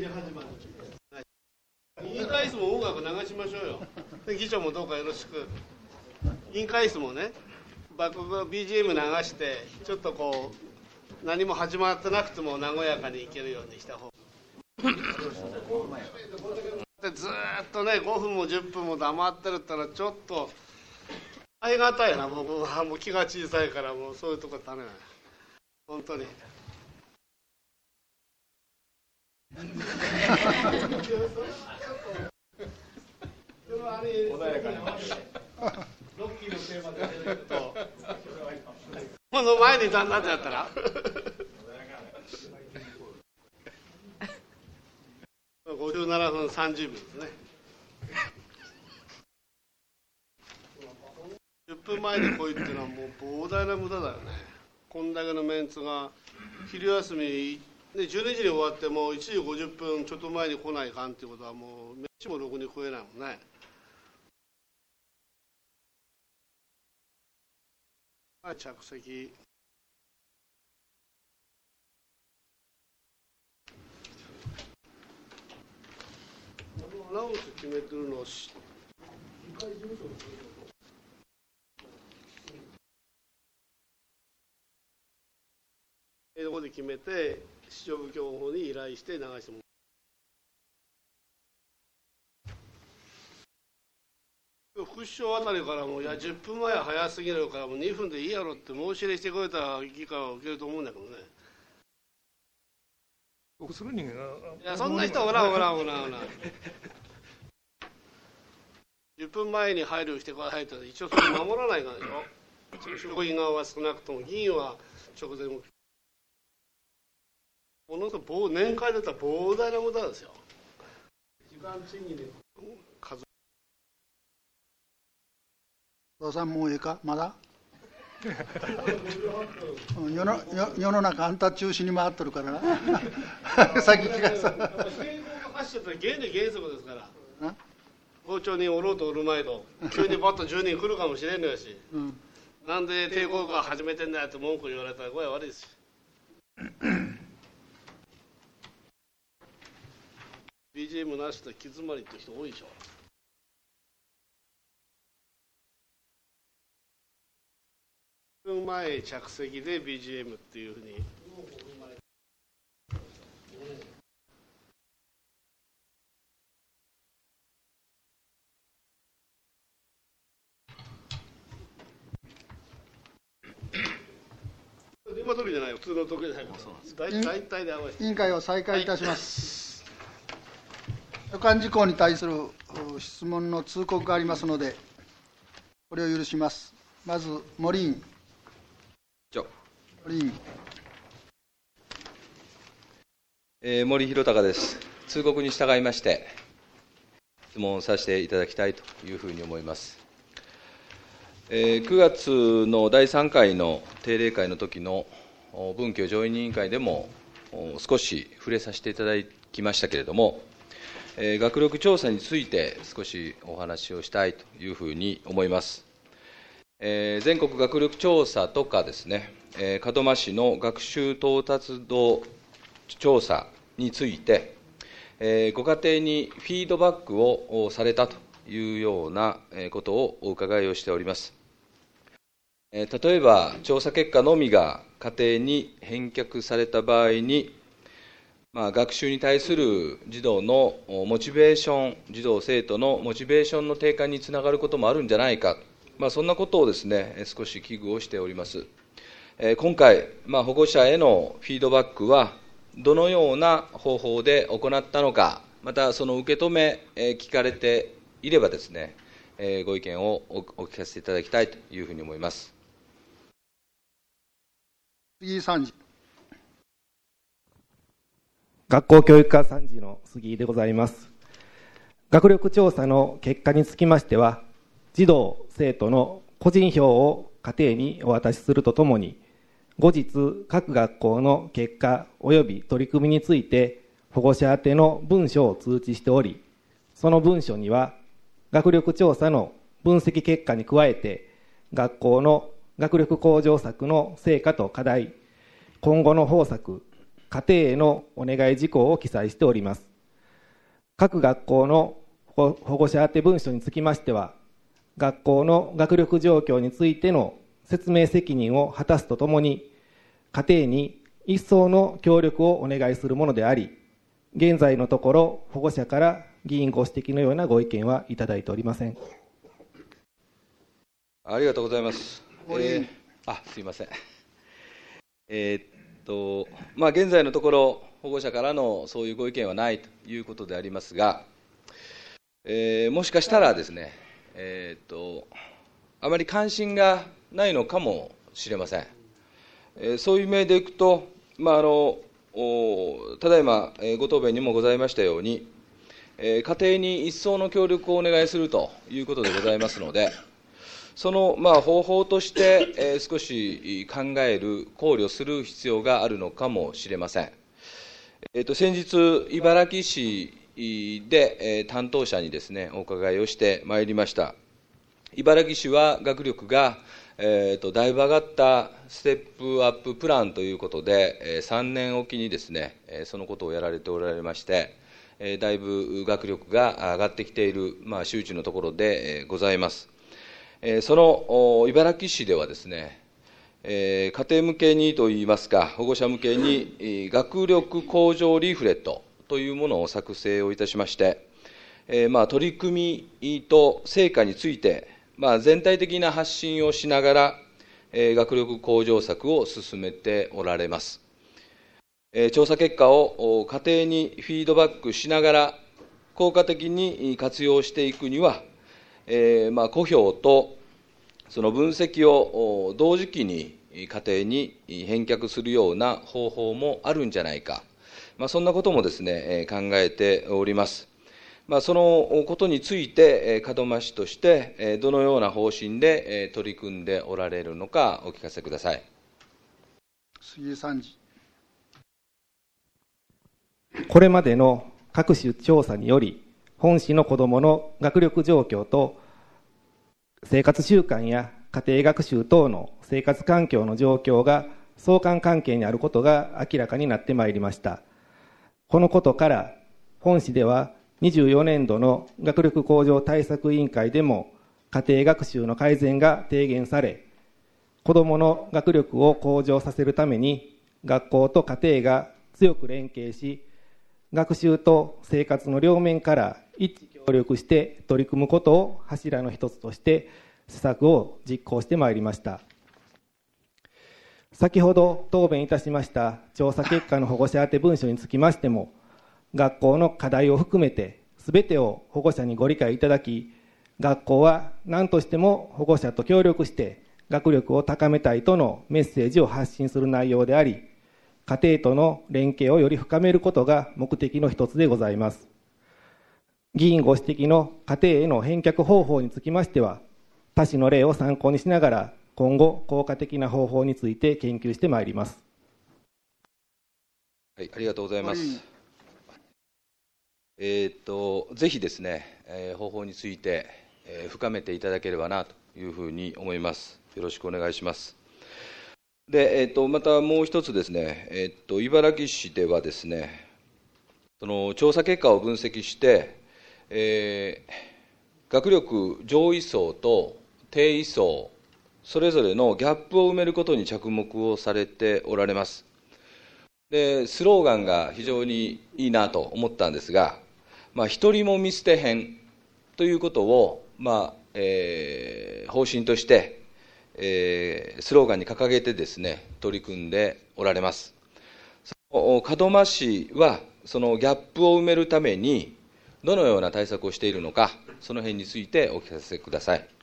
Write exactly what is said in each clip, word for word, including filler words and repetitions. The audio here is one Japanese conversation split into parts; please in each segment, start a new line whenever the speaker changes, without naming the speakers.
委員会室も音楽流しましょうよ。議長もどうかよろしく。委員会室もね、バック ビージーエム 流してちょっとこう何も始まってなくても和やかにいけるようにした方がでずーっとねごふんもじゅっぷんも黙ってるったらちょっとありがたいな。僕はもう気が小さいからもうそういうとこ頼めない本当に。穏やかにロッキーのテーマで出るとこの前に旦那でやったらごじゅうななふんさんじゅうびょうですね。じゅっぷんまえに来いっていうのはもう膨大な無駄だよね。こんだけのメンツが昼休みでじゅうにじに終わってもういちじごじゅっぷんちょっと前に来ないかんっていうことはもう飯もろくに食えないもんね。着席アナウンス決めてるのをし英語で決めて市長部長の方に依頼して流してもらう。副首相あたりからもいやじゅっぷんまえは早すぎるからもうにふんでいいやろって申し入れしてくれたら議会は受けると思うんだけどね。
僕する人間が
いやそんな人はおらんおらんおらんおらんじゅっぷんまえに配慮してくださいって一応それ守らないからでしょ。職員側は少なくとも議員は直前もものすごく年会だったら膨大な無駄ですよ。時間賃金で数
お父さんもうええかまだ世の, 世の中あんた中心に回っとるからな先聞かさ
傾向が発してたら原理原則ですから校長におろうとおるまいと急にバッとじゅうにん来るかもしれんのやし、うん、なんで抵抗が始めてんだよって文句言われたら声悪いですよ。ビージーエム なしで気詰まりって人多いでしょ。じゅっぷんまえ着席で ビージーエム っていうふうに今時じゃないよ、普通の時じゃないから大体で合わせて
委員会を再開いたします、はい、所管事項に対する質問の通告がありますのでこれを許します。まず森委員森委員、
えー、森弘隆です。通告に従いまして質問をさせていただきたいというふうに思います。えー、くがつのだいさんかいの定例会の時の文教上院委員会でも少し触れさせていただきましたけれども、えー、学力調査について少しお話をしたいというふうに思います。えー、全国学力調査とかですね、えー、門真市の学習到達度調査について、えー、ご家庭にフィードバックをされたというようなことをお伺いをしております。えー、例えば調査結果のみが家庭に返却された場合に、まあ、学習に対する児童のモチベーション、児童生徒のモチベーションの低下につながることもあるんじゃないか、まあ、そんなことをですね、少し危惧をしております。えー、今回、まあ、保護者へのフィードバックはどのような方法で行ったのか、またその受け止め、えー、聞かれていればですね、えー、ご意見を お, お聞かせいただきたいというふうに思います。
杉井参事。
学校教育課参事の杉井でございます。学力調査の結果につきましては、児童生徒の個人票を家庭にお渡しするとともに、後日各学校の結果及び取り組みについて保護者宛ての文書を通知しており、その文書には学力調査の分析結果に加えて学校の学力向上策の成果と課題、今後の方策、家庭へのお願い事項を記載しております。 各学校の保護者宛て文書につきましては、学校の学力状況についての説明責任を果たすとともに、家庭に一層の協力をお願いするものであり、現在のところ保護者から議員ご指摘のようなご意見はいただいておりません。
ありがとうございます。
えー、
あ、すいません。えー、っと、まあ、現在のところ、保護者からのそういうご意見はないということでありますが、えー、もしかしたらですね、えー、っと、あまり関心がないのかもしれません。えー、そういう面でいくと、まあ、あのただいまご答弁にもございましたように、えー、家庭に一層の協力をお願いするということでございますので、その、まあ、方法として、えー、少し考える、考慮する必要があるのかもしれません。えー、と先日、茨城市で、えー、担当者にですね、お伺いをしてまいりました。茨城市は学力が、えー、とだいぶ上がったステップアッププランということで、えー、さんねんおきにですね、えー、そのことをやられておられまして、えー、だいぶ学力が上がってきている、まあ、周知のところで、えー、ございます。その茨城市ではですね、家庭向けにといいますか、保護者向けに学力向上リーフレットというものを作成をいたしまして、まあ、取り組みと成果について、まあ、全体的な発信をしながら、学力向上策を進めておられます。調査結果を家庭にフィードバックしながら、効果的に活用していくには、えーまあ、公表とその分析を同時期に家庭に返却するような方法もあるんじゃないか、まあ、そんなこともですね、考えております。まあ、そのことについて、門真市としてどのような方針で取り組んでおられるのかお聞かせください。
杉江参事。
これまでの各種調査により、本市の子どもの学力状況と生活習慣や家庭学習等の生活環境の状況が相関関係にあることが明らかになってまいりました。このことから本市ではにじゅうよねんどの学力向上対策委員会でも家庭学習の改善が提言され、子どもの学力を向上させるために学校と家庭が強く連携し、学習と生活の両面から一致協力して取り組むことを柱の一つとして施策を実行してまいりました。先ほど答弁いたしました調査結果の保護者宛て文書につきましても、学校の課題を含めて全てを保護者にご理解いただき、学校は何としても保護者と協力して学力を高めたいとのメッセージを発信する内容であり、家庭との連携をより深めることが目的の一つでございます。議員ご指摘の家庭への返却方法につきましては、他市の例を参考にしながら、今後、効果的な方法について研究してまいります。
はい、ありがとうございます。えー、っとぜひですね、えー、方法について、えー、深めていただければなというふうに思います。よろしくお願いします。で、えー、とまたもう一つですね、えー、と茨城市ではですね、その調査結果を分析して、えー、学力上位層と低位層それぞれのギャップを埋めることに着目をされておられます。でスローガンが非常にいいなと思ったんですが、まあ、一人も見捨てへんということを、まあえー、方針としてえー、スローガンに掲げてですね、取り組んでおられます。門真市はそのギャップを埋めるためにどのような対策をしているのか、その辺についてお聞かせください。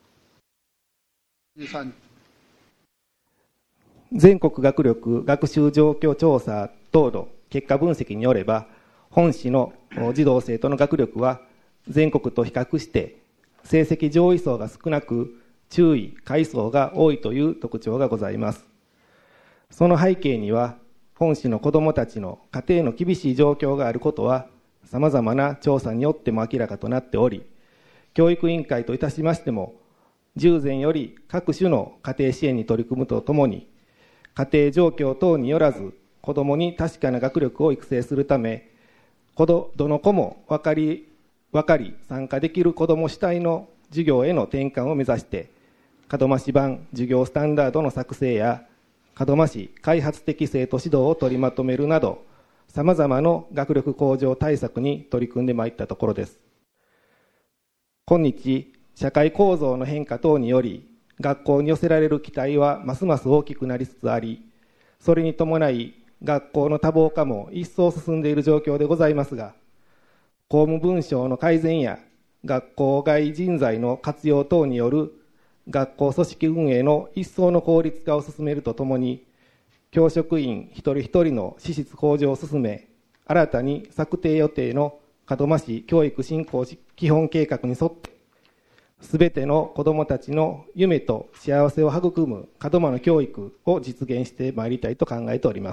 全国学力学習状況調査等の結果分析によれば、本市の児童生徒の学力は全国と比較して成績上位層が少なく、中位下位層が多いという特徴がございます。その背景には、本市の子どもたちの家庭の厳しい状況があることはさまざまな調査によっても明らかとなっており、教育委員会といたしましても、従前より各種の家庭支援に取り組むとともに、家庭状況等によらず子どもに確かな学力を育成するため、 子どどの子も分かり分かり参加できる子ども主体の授業への転換を目指して、門真市版授業スタンダードの作成や門真市開発的生徒指導を取りまとめるなど、さまざまな学力向上対策に取り組んでまいったところです。今日、社会構造の変化等により、学校に寄せられる期待はますます大きくなりつつあり、それに伴い学校の多忙化も一層進んでいる状況でございますが、公務文書の改善や学校外人材の活用等による学校組織運営の一層の効率化を進めるとともに、教職員一人一人の資質向上を進め、新たに策定予定の門真市教育振興基本計画に沿って、すべての子どもたちの夢と幸せを育む門真の教育を実現してまいりたいと考えております。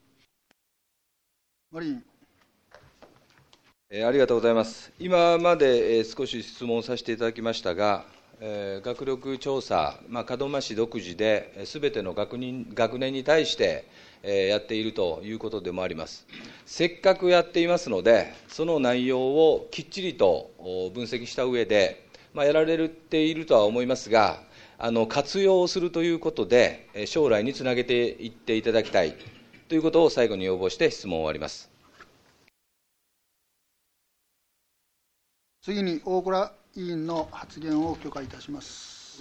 マリン。
えー、ありがとうございます。今まで、えー、少し質問させていただきましたが、えー、学力調査、まあ、門真市独自で、すべての学年、学年に対して、えー、やっているということでもあります。せっかくやっていますので、その内容をきっちりと分析した上で、まあ、やられているとは思いますが、あの活用をするということで、将来につなげていっていただきたいということを最後に要望して質問を終わります。
次に大倉委員の発言を許可いたします。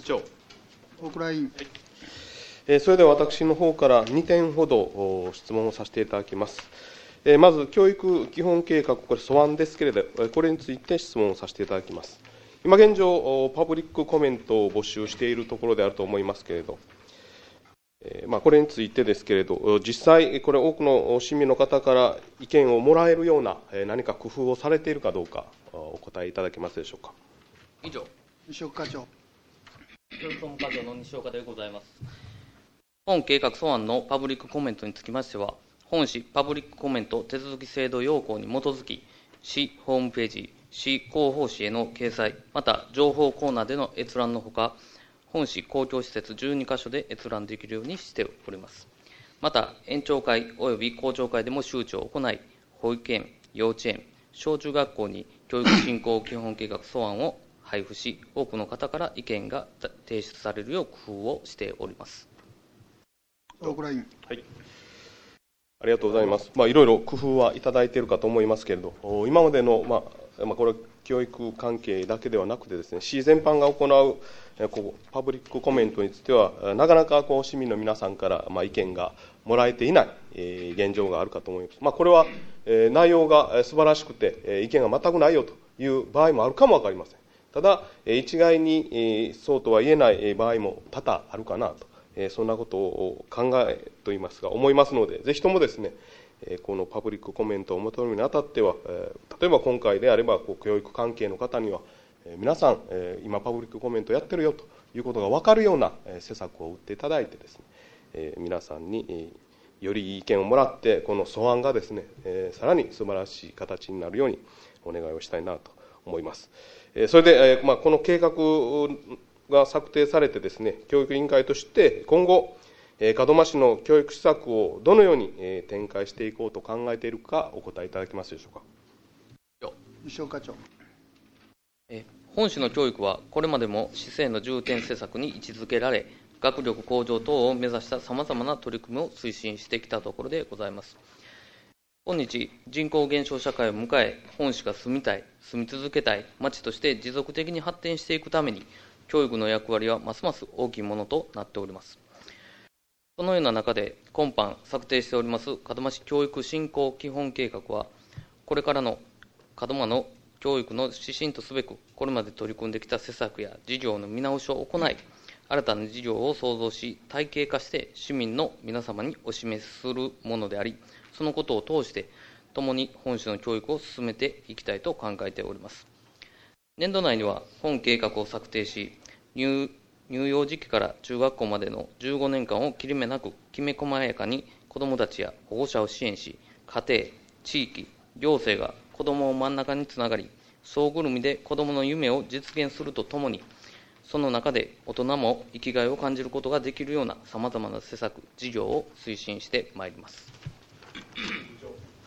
以上。
大倉委員。
はい、えー、それでは私の方からにてんほど質問をさせていただきます。えー、まず、教育基本計画、これ素案ですけれど、これについて質問をさせていただきます。今現状、パブリックコメントを募集しているところであると思いますけれど、えーまあ、これについてですけれど、実際、これ、多くの市民の方から意見をもらえるような何か工夫をされているかどうか、お答えいただけますでしょうか。
以上。
西岡課長。
教育総務課長の西岡でございます。本計画素案のパブリックコメントにつきましては、本市パブリックコメント手続き制度要項に基づき、市ホームページ、市広報誌への掲載、また情報コーナーでの閲覧のほか、本市公共施設じゅうにかしょで閲覧できるようにしております。また、園長会及び校長会でも周知を行い、保育園、幼稚園、小中学校に教育振興基本計画素案を配布し、多くの方から意見が提出されるよう工夫をしております。
大倉委員。
はい。ありがとうございます。まあ、いろいろ工夫はいただいているかと思いますけれど、今までの、まあ、まあ、これは教育関係だけではなくてですね、市全般が行うこうパブリックコメントについては、なかなかこう市民の皆さんから、まあ、意見がもらえていない、えー、現状があるかと思います。まあ、これは、えー、内容が素晴らしくて、えー、意見が全くないよという場合もあるかもわかりません。ただ、一概に、えー、そうとは言えない場合も多々あるかなと、えー、そんなことを考えといいますか、思いますので、ぜひともですね、このパブリックコメントを求めるにあたっては、例えば今回であれば、教育関係の方には、皆さん、今パブリックコメントやってるよということが分かるような施策を打っていただいてですね、皆さんによりいい意見をもらって、この素案がですね、さらに素晴らしい形になるようにお願いをしたいなと思います。それで、まあ、この計画が策定されてですね、教育委員会として今後、門真市の教育施策をどのように展開していこうと考えているか、お答えいただけますでしょうか。
西岡課長。
え本市の教育はこれまでも市政の重点施策に位置づけられ、学力向上等を目指したさまざまな取り組みを推進してきたところでございます。今日、人口減少社会を迎え、本市が住みたい、住み続けたい町として持続的に発展していくために、教育の役割はますます大きいものとなっております。そのような中で、今般策定しております門真市教育振興基本計画は、これからの門真の教育の指針とすべく、これまで取り組んできた施策や事業の見直しを行い、新たな事業を創造し、体系化して市民の皆様にお示しするものであり、そのことを通して、共に本市の教育を進めていきたいと考えております。年度内には本計画を策定し、入乳幼児期から中学校までのじゅうごねんかんを切れ目なくきめ細やかに子どもたちや保護者を支援し、家庭、地域、行政が子どもを真ん中につながり、総ぐるみで子どもの夢を実現するとともに、その中で大人も生きがいを感じることができるようなさまざまな施策、事業を推進してまいります。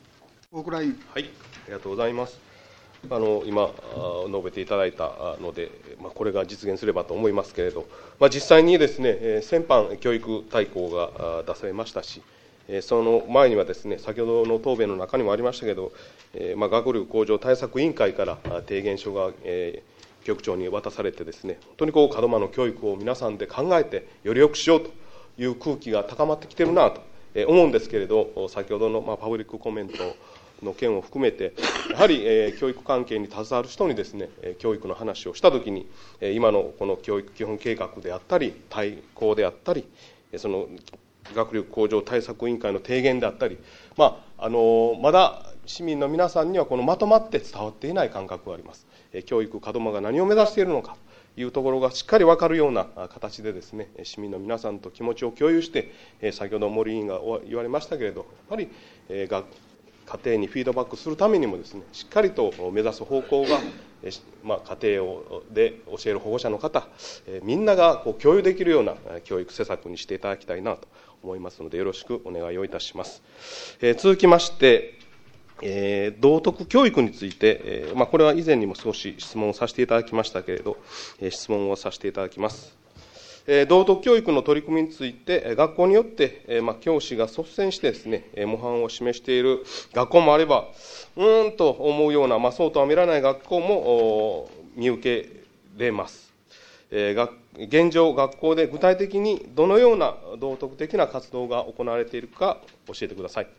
大倉委員。
はい、ありがとうございます。あの今述べていただいたので、まあ、これが実現すればと思いますけれど、まあ、実際にですね、先般教育大綱が出されましたし、その前にはですね、先ほどの答弁の中にもありましたけど、まあ、学力向上対策委員会から提言書が、えー、教育長に渡されてですね、本当にこう門真の教育を皆さんで考えてより良くしようという空気が高まってきているなと思うんですけれど、先ほどのまあパブリックコメントの件を含めて、やはり、えー、教育関係に携わる人にですね、教育の話をしたときに、今のこの教育基本計画であったり、大綱であったり、その学力向上対策委員会の提言であったり、まああのまだ市民の皆さんにはこのまとまって伝わっていない感覚があります。教育門真が何を目指しているのかというところがしっかり分かるような形でですね、市民の皆さんと気持ちを共有して、先ほど森委員が言われましたけれど、やっぱり学家庭にフィードバックするためにもですね、しっかりと目指す方向が、まあ、家庭をで教える保護者の方、みんながこう共有できるような教育施策にしていただきたいなと思いますので、よろしくお願いをいたします。えー、続きまして、えー、道徳教育について、えーまあ、これは以前にも少し質問をさせていただきましたけれど、えー、質問をさせていただきます。えー、道徳教育の取り組みについて、学校によって、えーまあ、教師が率先してですね、模範を示している学校もあれば、うーんと思うような、まあ、そうとは見られない学校も見受けれます。えー、学現状、学校で具体的にどのような道徳的な活動が行われているか教えてください。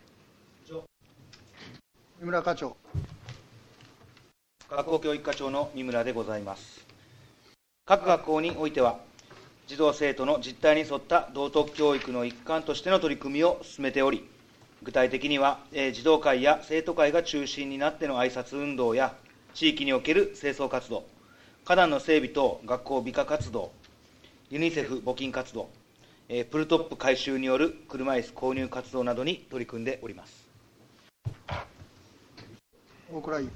三村課長。
学校教育課長の三村でございます。各学校においては、児童生徒の実態に沿った道徳教育の一環としての取り組みを進めており、具体的には、えー、児童会や生徒会が中心になっての挨拶運動や、地域における清掃活動、花壇の整備等学校美化活動、ユニセフ募金活動、えー、プルトップ改修による車椅子購入活動などに取り組んでおります。
大倉委員。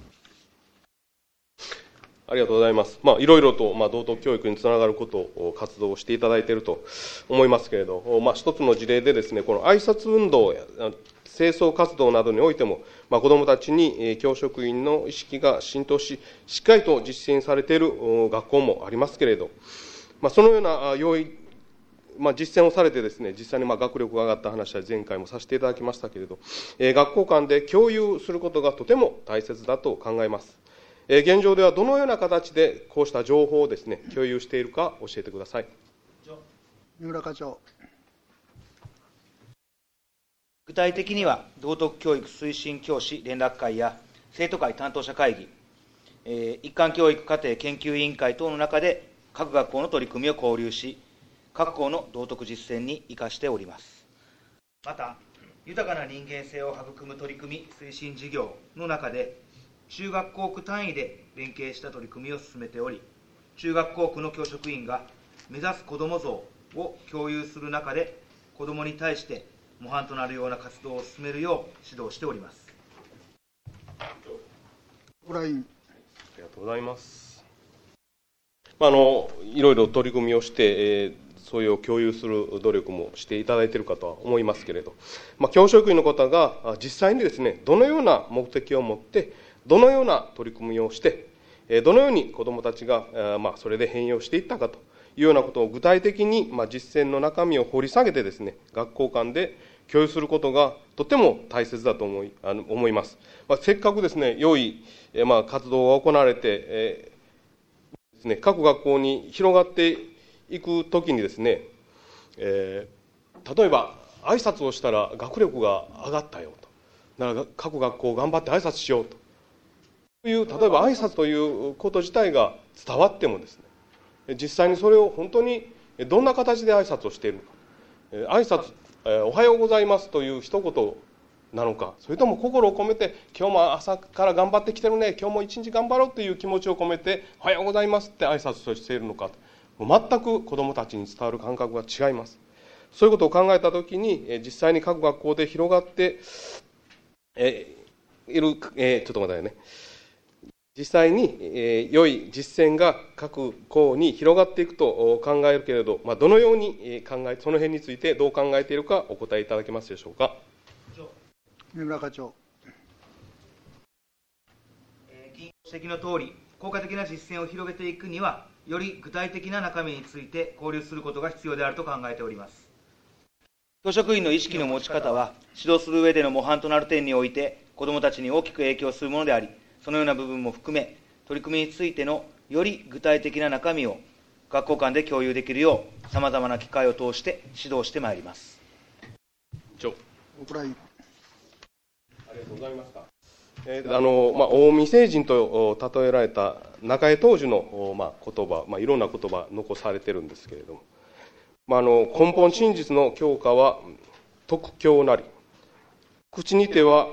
ありがとうございます。まあ、いろいろと、まあ、道徳教育につながることを活動していただいていると思いますけれど、まあ、一つの事例でですね、この挨拶運動や清掃活動などにおいても、まあ、子どもたちに教職員の意識が浸透し、しっかりと実践されている学校もありますけれど、まあ、そのような用意、まあ、実践をされてですね、実際にまあ学力が上がった話は前回もさせていただきましたけれど、えー、学校間で共有することがとても大切だと考えます。えー、現状ではどのような形でこうした情報をですね、共有しているか教えてください。
三村課長。
具体的には、道徳教育推進教師連絡会や生徒会担当者会議、えー、一貫教育課程研究委員会等の中で各学校の取り組みを交流し、各校の道徳実践に生かしております。また、豊かな人間性を育む取り組み推進事業の中で、中学校区単位で連携した取り組みを進めており、中学校区の教職員が目指す子ども像を共有する中で、子どもに対して模範となるような活動を進めるよう指導しております。
小倉委員。
ありがとうございます。まあ、あのいろいろ取り組みをして、えーそれを共有する努力もしていただいているかとは思いますけれど、まあ、教職員の方が実際にですね、どのような目的を持って、どのような取り組みをして、どのように子どもたちが、まあ、それで変容していったかというようなことを具体的に、まあ、実践の中身を掘り下げてですね、学校間で共有することがとても大切だと思い、あの思います。まあ、せっかくですね、良い、まあ、活動が行われて、えーですね、各学校に広がって行くときにですね、えー、例えば挨拶をしたら学力が上がったよと、だから各学校頑張って挨拶しようという、例えば挨拶ということ自体が伝わってもですね、実際にそれを本当にどんな形で挨拶をしているのか、挨拶、おはようございますという一言なのか、それとも心を込めて、今日も朝から頑張ってきてるね、今日も一日頑張ろうという気持ちを込めて、おはようございますって挨拶をしているのか、全く子どもたちに伝わる感覚が違います。そういうことを考えたときに、実際に各学校で広がってえいる、えー、ちょっと待ってね、実際に、えー、良い実践が各校に広がっていくと考えるけれど、まあ、どのように考え、その辺についてどう考えているかお答えいただけますでしょうか。
三村課長。
指摘の通り、効果的な実践を広げていくには、より具体的な中身について交流することが必要であると考えております。教職員の意識の持ち方は、指導する上での模範となる点において、子どもたちに大きく影響するものであり、そのような部分も含め、取り組みについてのより具体的な中身を学校間で共有できるよう、さまざまな機会を通して指導してまいります。
長
お蔵入り
ありがとうございました。えーあのまあ、近江聖人と例えられた中江当時の、まあ、言葉、まあ、いろんな言葉残されてるんですけれども、まあ、あの根本真実の教化は徳教なり、口にては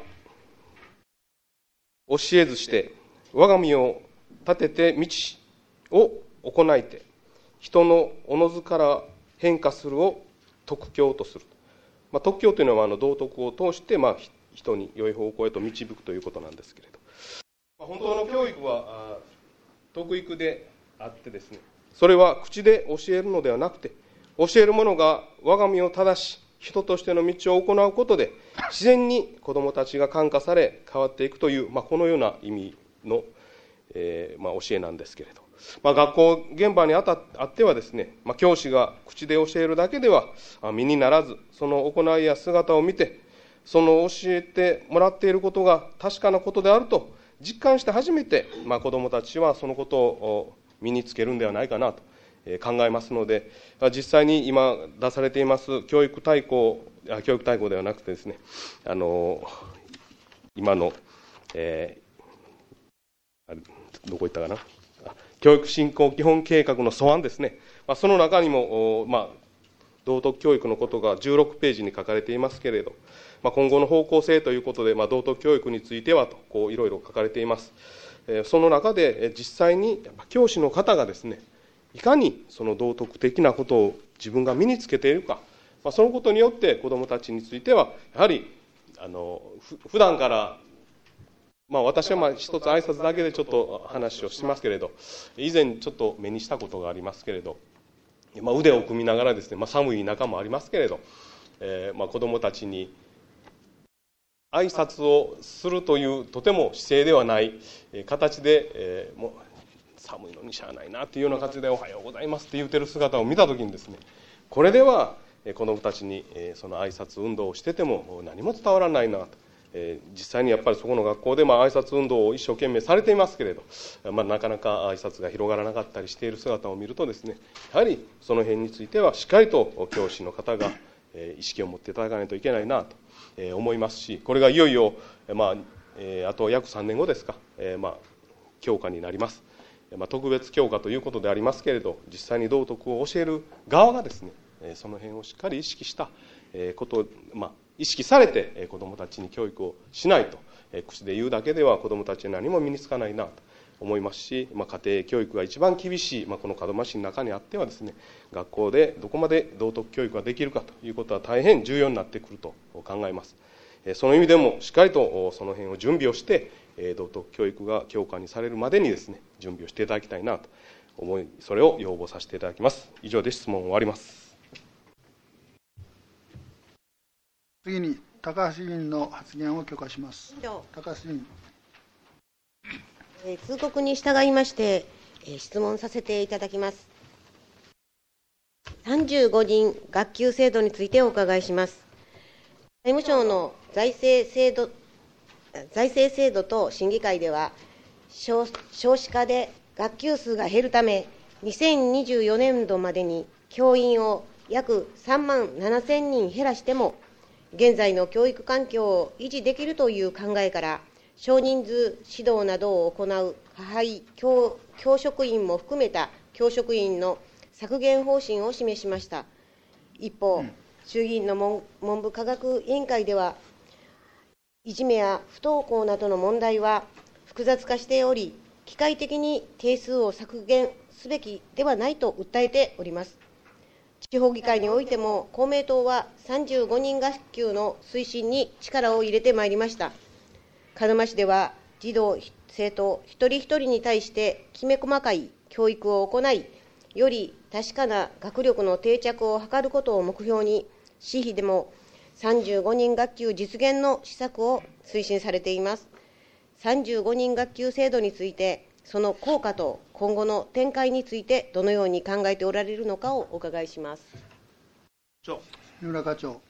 教えずして我が身を立てて道を行いて人のおのずから変化するを徳教とする。まあ、徳教というのはあの道徳を通して、まあ、人に良い方向へと導くということなんですけれど、まあ、本当の教育は徳育であってですね、それは口で教えるのではなくて、教える者が我が身を正し人としての道を行うことで自然に子どもたちが感化され変わっていくという、まあ、このような意味の、えーまあ、教えなんですけれど、まあ、学校現場にあたあってはですね、まあ、教師が口で教えるだけでは身にならず、その行いや姿を見てその教えてもらっていることが確かなことであると実感して初めて、まあ、子どもたちはそのことを身につけるんではないかなと考えますので、実際に今出されています教育大綱、教育大綱ではなくてですね、あの今の、えー、どこ行ったかな、教育振興基本計画の素案ですね、まあ、その中にも、まあ、道徳教育のことがじゅうろくページに書かれていますけれど、まあ、今後の方向性ということで、まあ、道徳教育についてはとこういろいろ書かれています。その中で実際に教師の方がですね、いかにその道徳的なことを自分が身につけているか、まあ、そのことによって子どもたちについてはやはりあのふ普段から、まあ、私はまあ一つ挨拶だけでちょっと話をしますけれど、以前ちょっと目にしたことがありますけれど、まあ、腕を組みながらですね、まあ、寒い中もありますけれど、えーまあ、子どもたちに挨拶をするというとても姿勢ではない形で、えー、もう寒いのにしゃあないなというような形でおはようございますって言ってる姿を見たときにですね、これでは子どもたちにその挨拶運動をしてても何も伝わらないなと、えー、実際にやっぱりそこの学校でまあ挨拶運動を一生懸命されていますけれど、まあ、なかなか挨拶が広がらなかったりしている姿を見るとですね、やはりその辺についてはしっかりと教師の方が意識を持っていただかないといけないなと思いますし、これがいよいよ、まあ、あと約さんねんごですか、まあ、教科になります。まあ、特別教科ということでありますけれど、実際に道徳を教える側がですね、その辺をしっかり意識したことを、まあ、意識されて子どもたちに教育をしないと、口で言うだけでは子どもたちに何も身につかないなと思いますし、まあ、家庭教育が一番厳しい、まあ、この門真市の中にあってはですね、学校でどこまで道徳教育ができるかということは大変重要になってくると考えます。その意味でもしっかりとその辺を準備をして道徳教育が強化にされるまでにですね、準備をしていただきたいなと思い、それを要望させていただきます。以上で質問を終わります。
次に高橋議員の発言を許可します。高橋議員。
えー、通告に従いまして、えー、質問させていただきます。さんじゅうごにん学級制度についてお伺いします。財務省の財政制度財政制度等審議会では、少子化で学級数が減るため、にせんにじゅうよねんどまでに教員を約さんまんななせんにん減らしても、現在の教育環境を維持できるという考えから、少人数指導などを行う加配 教, 教職員も含めた教職員の削減方針を示しました。一方、衆議院の 文, 文部科学委員会では、いじめや不登校などの問題は複雑化しており、機械的に定数を削減すべきではないと訴えております。地方議会においても、公明党はさんじゅうごにん学級の推進に力を入れてまいりました。門真市では、児童・生徒一人一人に対してきめ細かい教育を行い、より確かな学力の定着を図ることを目標に、市費でもさんじゅうごにん学級実現の施策を推進されています。 さんじゅうごにん学級制度について、その効果と今後の展開について、どのように考えておられるのかをお伺いします。
三村課長。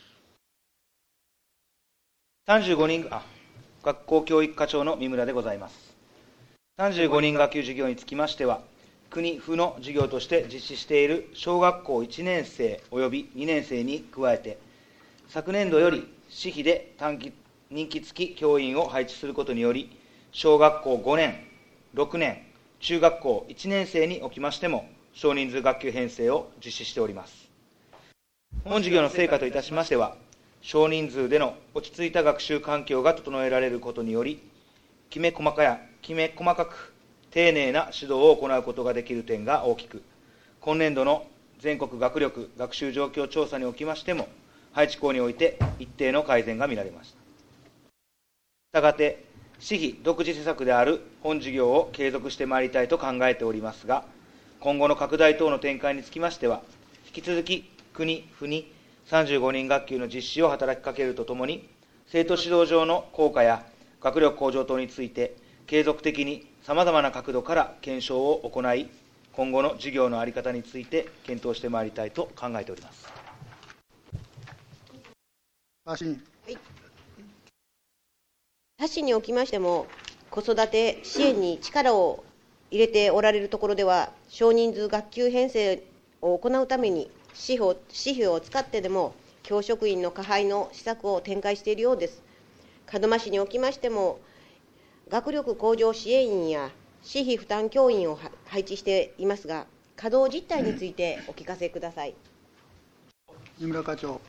さんじゅうごにん、あ、学校教育課長の三村でございます。さんじゅうごにん学級事業につきましては、国、府の事業として実施している小学校いちねん生およびにねん生に加えて、昨年度より私費で短期任期付き教員を配置することにより、小学校ごねん、ろくねん、中学校いちねん生におきましても、少人数学級編成を実施しております。本事業の成果といたしましては、少人数での落ち着いた学習環境が整えられることにより、きめ細かやきめ細かく丁寧な指導を行うことができる点が大きく、今年度の全国学力学習状況調査におきましても、配置校において一定の改善が見られました。したがて、私費独自施策である本事業を継続してまいりたいと考えておりますが、今後の拡大等の展開につきましては、引き続き国、府にさんじゅうごにん学級の実施を働きかけるとともに、生徒指導上の効果や学力向上等について、継続的にさまざまな角度から検証を行い、今後の事業の在り方について検討してまいりたいと考えております。
はい、他市におきましても、子育て支援に力を入れておられるところでは、少人数学級編成を行うために、私費を、私費を使ってでも、教職員の加配の施策を展開しているようです。門真市におきましても、学力向上支援員や私費負担教員を配置していますが、稼働実態についてお聞かせください。
三村課長。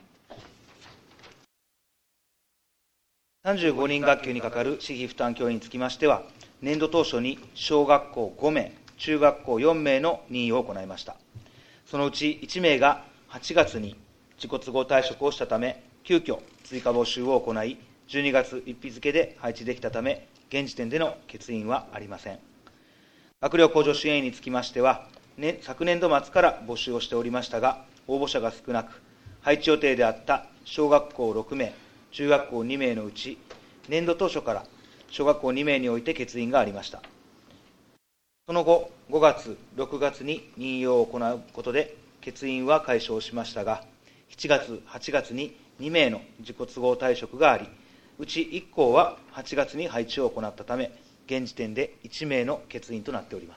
さんじゅうごにん学級にかかる私費負担教員につきましては、年度当初に小学校ごめい、中学校よんめいの任意を行いました。そのうちいちめいがはちがつに自己都合退職をしたため、急遽追加募集を行い、じゅうにがつついたち付で配置できたため、現時点での欠員はありません。学力向上支援員につきましては、ね、昨年度末から募集をしておりましたが、応募者が少なく、配置予定であった小学校ろくめい、中学校にめいのうち、年度当初から小学校にめいにおいて欠員がありました。その後、ごがつ、ろくがつに任用を行うことで、欠員は解消しましたが、しちがつ、はちがつににめいの自己都合退職があり、うちいっこうははちがつに配置を行ったため、現時点でいちめいの欠員となっております。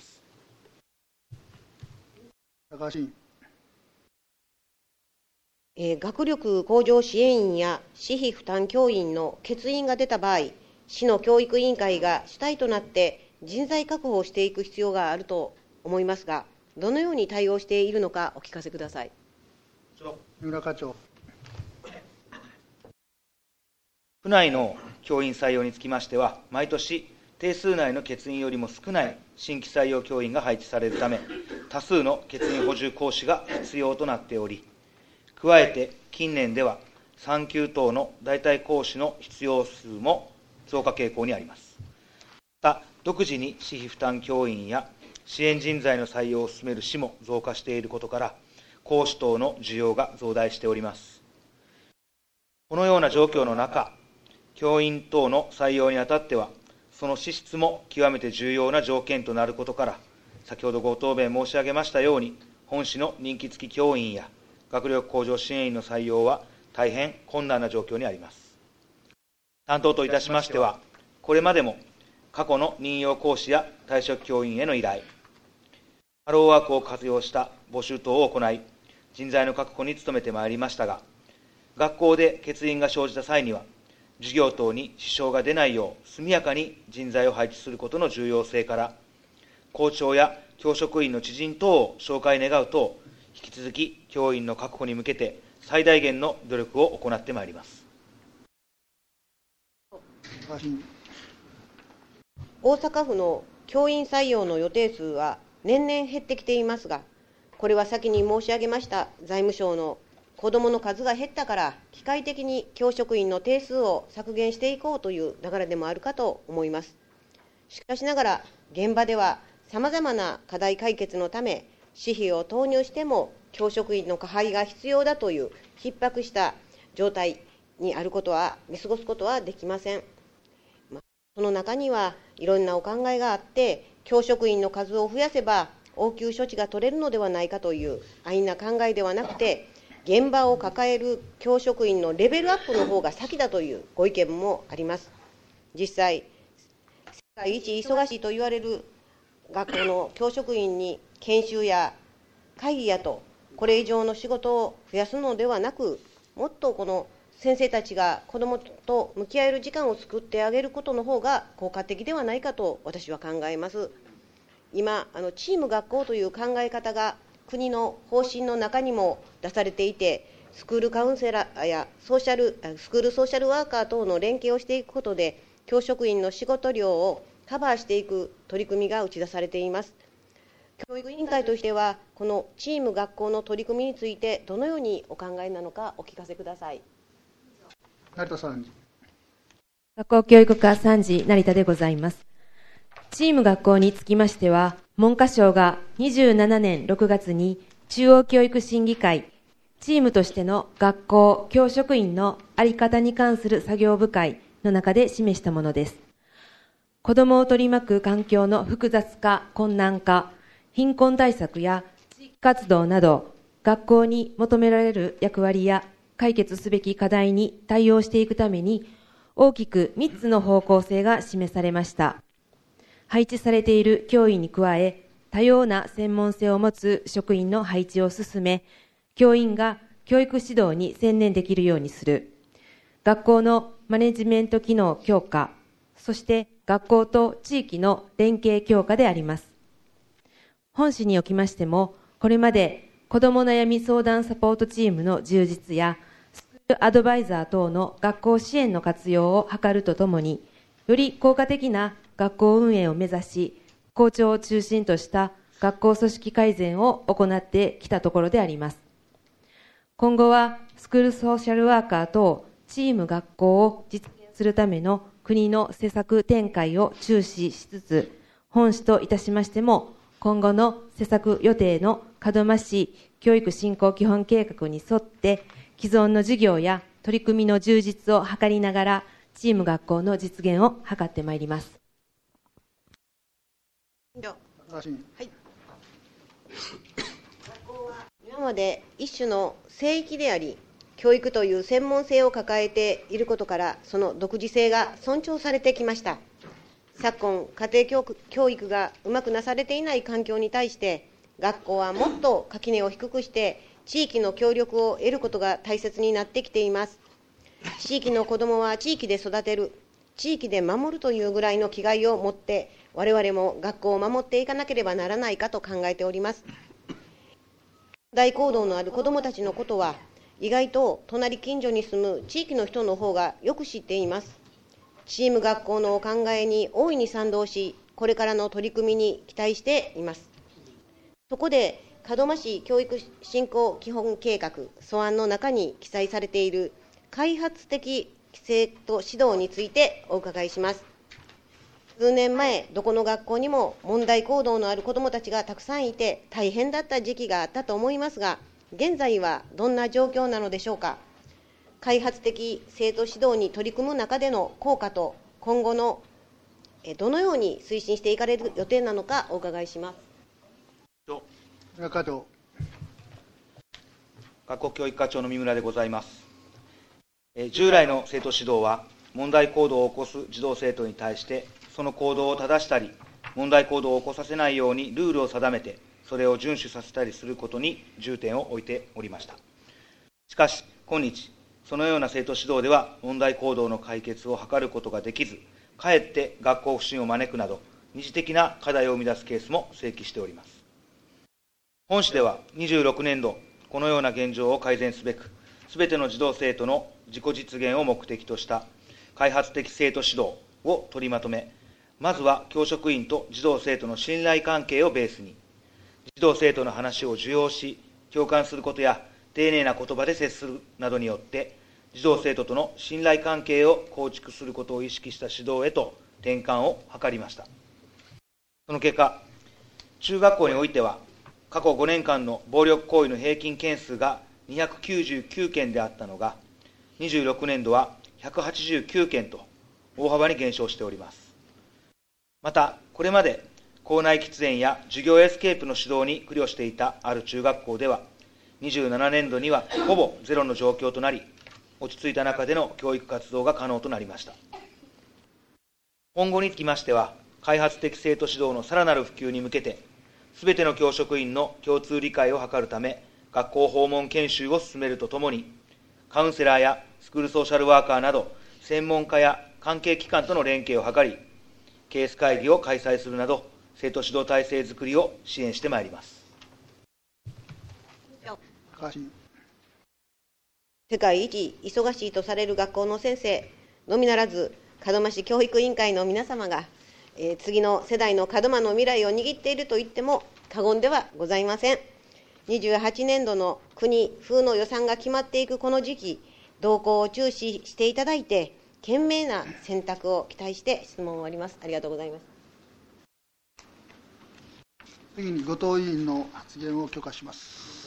高橋委員。
えー、学力向上支援員や私費負担教員の欠員が出た場合、市の教育委員会が主体となって人材確保をしていく必要があると思いますが、どのように対応しているのかお聞かせください。
三村課長。
府内の教員採用につきましては、毎年、定数内の欠員よりも少ない新規採用教員が配置されるため、多数の欠員補充講師が必要となっており、加えて近年では、さん級等の代替講師の必要数も増加傾向にあります。また、独自に私費負担教員や支援人材の採用を進める市も増加していることから、講師等の需要が増大しております。このような状況の中、教員等の採用にあたっては、その資質も極めて重要な条件となることから、先ほどご答弁申し上げましたように、本市の任期付き教員や学力向上支援員の採用は大変困難な状況にあります。担当といたしましては、これまでも過去の任用講師や退職教員への依頼、ハローワークを活用した募集等を行い、人材の確保に努めてまいりましたが、学校で欠員が生じた際には、授業等に支障が出ないよう速やかに人材を配置することの重要性から、校長や教職員の知人等を紹介願う等、引き続き教員の確保に向けて最大限の努力を行ってまいります。
大阪府の教員採用の予定数は年々減ってきていますが、これは先に申し上げました財務省の子どもの数が減ったから機械的に教職員の定数を削減していこうという流れでもあるかと思います。しかしながら現場ではさまざまな課題解決のため、私費を投入しても教職員の加配が必要だという逼迫した状態にあることは見過ごすことはできません。 その中にはいろんなお考えがあって、教職員の数を増やせば応急処置が取れるのではないかという安易な考えではなくて、現場を抱える教職員のレベルアップの方が先だというご意見もあります。実際、世界一忙しいと言われる学校の教職員に研修や会議やと、これ以上の仕事を増やすのではなく、もっとこの先生たちが子どもと向き合える時間を作ってあげることの方が効果的ではないかと私は考えます。今、あのチーム学校という考え方が国の方針の中にも出されていて、スクールカウンセラーやソーシャルスクールソーシャルワーカー等の連携をしていくことで、教職員の仕事量をカバーしていく取り組みが打ち出されています。教育委員会としては、このチーム学校の取り組みについて、どのようにお考えなのか、お聞かせください。
成田さん。
学校教育課さん次成田でございます。チーム学校につきましては、文科省がにじゅうななねんろくがつに中央教育審議会、チームとしての学校、教職員の在り方に関する作業部会の中で示したものです。子どもを取り巻く環境の複雑化、困難化、貧困対策や地域活動など、学校に求められる役割や解決すべき課題に対応していくために、大きくみっつの方向性が示されました。配置されている教員に加え、多様な専門性を持つ職員の配置を進め、教員が教育指導に専念できるようにする、学校のマネジメント機能強化、そして学校と地域の連携強化であります。本市におきましても、これまで子ども悩み相談サポートチームの充実や、スクールアドバイザー等の学校支援の活用を図るとともに、より効果的な学校運営を目指し、校長を中心とした学校組織改善を行ってきたところであります。今後はスクールソーシャルワーカー等チーム学校を実現するための国の施策展開を注視しつつ、本市といたしましても、今後の施策予定の門真市教育振興基本計画に沿って、既存の事業や取り組みの充実を図りながら、チーム学校の実現を図ってまいります。
はい、学校は今まで一種の聖域であり、教育という専門性を抱えていることから、その独自性が尊重されてきました。昨今、家庭教育がうまくなされていない環境に対して、学校はもっと垣根を低くして、地域の協力を得ることが大切になってきています。地域の子どもは地域で育てる、地域で守るというぐらいの気概を持って、我々も学校を守っていかなければならないかと考えております。大行動のある子どもたちのことは、意外と隣近所に住む地域の人の方がよく知っています。チーム学校のお考えに大いに賛同し、これからの取り組みに期待しています。そこで、門真市教育振興基本計画素案の中に記載されている開発的規制と指導についてお伺いします。数年前、どこの学校にも問題行動のある子どもたちがたくさんいて、大変だった時期があったと思いますが、現在はどんな状況なのでしょうか。開発的生徒指導に取り組む中での効果と、今後のどのように推進していかれる予定なのかお伺いします。
中藤
学校教育課長の三村でございます。従来の生徒指導は、問題行動を起こす児童生徒に対して、その行動を正したり、問題行動を起こさせないようにルールを定めて、それを遵守させたりすることに重点を置いておりました。しかし、今日、そのような生徒指導では、問題行動の解決を図ることができず、かえって学校不振を招くなど、二次的な課題を生み出すケースも生起しております。本市ではにじゅうろくねんど、このような現状を改善すべく、すべての児童生徒の自己実現を目的とした開発的生徒指導を取りまとめ、まずは教職員と児童生徒の信頼関係をベースに、児童生徒の話を受容し、共感することや丁寧な言葉で接するなどによって、児童生徒との信頼関係を構築することを意識した指導へと転換を図りました。その結果、中学校においては、過去ごねんかんの暴力行為の平均件数がにひゃくきゅうじゅうきゅうけんであったのが、にじゅうろくねんどはひゃくはちじゅうきゅうけんと大幅に減少しております。 また、これまで校内喫煙や授業エスケープの指導に苦慮していたある中学校では、にじゅうななねんどにはほぼゼロの状況となり、落ち着いた中での教育活動が可能となりました。今後につきましては、開発的生徒指導のさらなる普及に向けて、すべての教職員の共通理解を図るため、学校訪問研修を進めるとともに、カウンセラーやスクールソーシャルワーカーなど、専門家や関係機関との連携を図り、ケース会議を開催するなど、生徒指導体制づくりを支援してまいります。
世界一忙しいとされる学校の先生のみならず、門真市教育委員会の皆様が、えー、次の世代の門真の未来を握っていると言っても過言ではございません。にじゅうはちねんどの国風の予算が決まっていくこの時期、動向を注視していただいて、賢明な選択を期待して質問を終わります。ありがとうございます。
次に後藤委員の発言を許可します。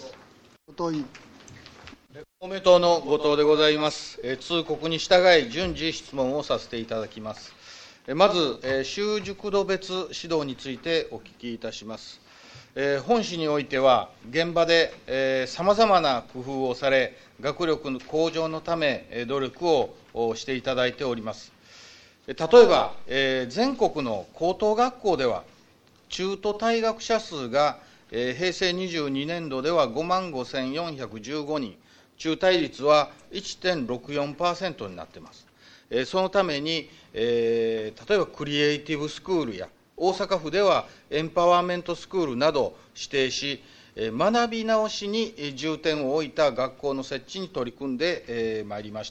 後藤委員。
公明党の後藤でございます。通告に従い順次質問をさせていただきます。まず、習熟度別指導についてお聞きいたします。本市においては、現場でさまざまな工夫をされ、学力の向上のため、努力をしていただいております。例えば、全国の高等学校では、中途退学者数が平成にじゅうにねんどではごまんごせんよんひゃくじゅうごにん、中退率は いってんろくよんパーセント になっています。そのために、例えばクリエイティブスクールや、大阪府ではエンパワーメントスクールなど指定し、学び直しに重点を置いた学校の設置に取り組んでまいりました。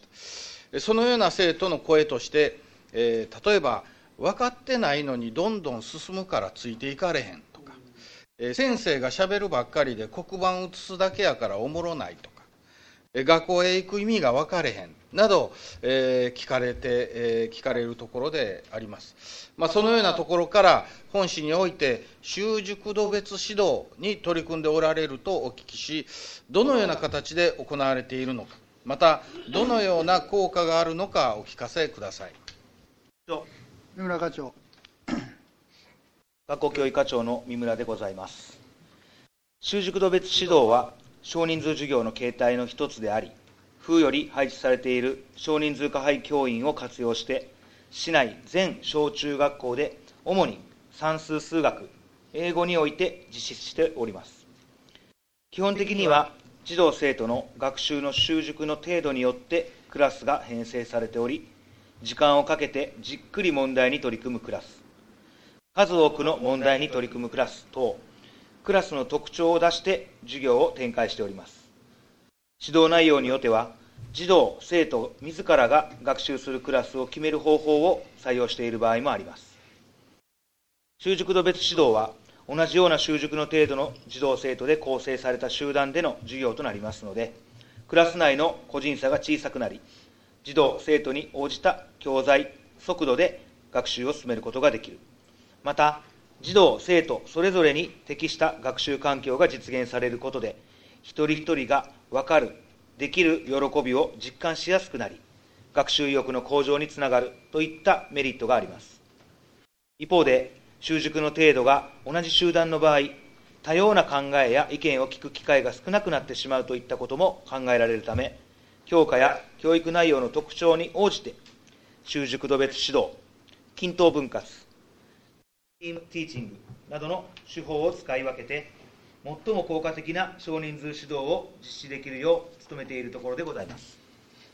そのような生徒の声として、例えば、分かってないのにどんどん進むからついていかれへんとか、先生がしゃべるばっかりで黒板写すだけやからおもろないとか、学校へ行く意味が分かれへんなど、えー、聞かれて、えー、聞かれるところであります。まあ、そのようなところから本市において習熟度別指導に取り組んでおられるとお聞きし、どのような形で行われているのか、またどのような効果があるのかお聞かせください。
三村課長。
学校教育課長の三村でございます。習熟度別指導は少人数授業の形態の一つであり、府より配置されている少人数加配教員を活用して、市内全小中学校で主に算数、数学、英語において実施しております。基本的には児童生徒の学習の習熟の程度によってクラスが編成されており、時間をかけてじっくり問題に取り組むクラス、数多くの問題に取り組むクラス等、クラスの特徴を出して授業を展開しております。指導内容によっては、児童、生徒自らが学習するクラスを決める方法を採用している場合もあります。習熟度別指導は、同じような習熟の程度の児童生徒で構成された集団での授業となりますので、クラス内の個人差が小さくなり、児童生徒に応じた教材、速度で学習を進めることができる。また、児童生徒それぞれに適した学習環境が実現されることで、一人一人が分かる、できる喜びを実感しやすくなり、学習意欲の向上につながるといったメリットがあります。一方で、習熟の程度が同じ集団の場合、多様な考えや意見を聞く機会が少なくなってしまうといったことも考えられるため、教科や教育内容の特徴に応じて、習熟度別指導、均等分割、チームティーチングなどの手法を使い分けて、最も効果的な少人数指導を実施できるよう努めているところでございます。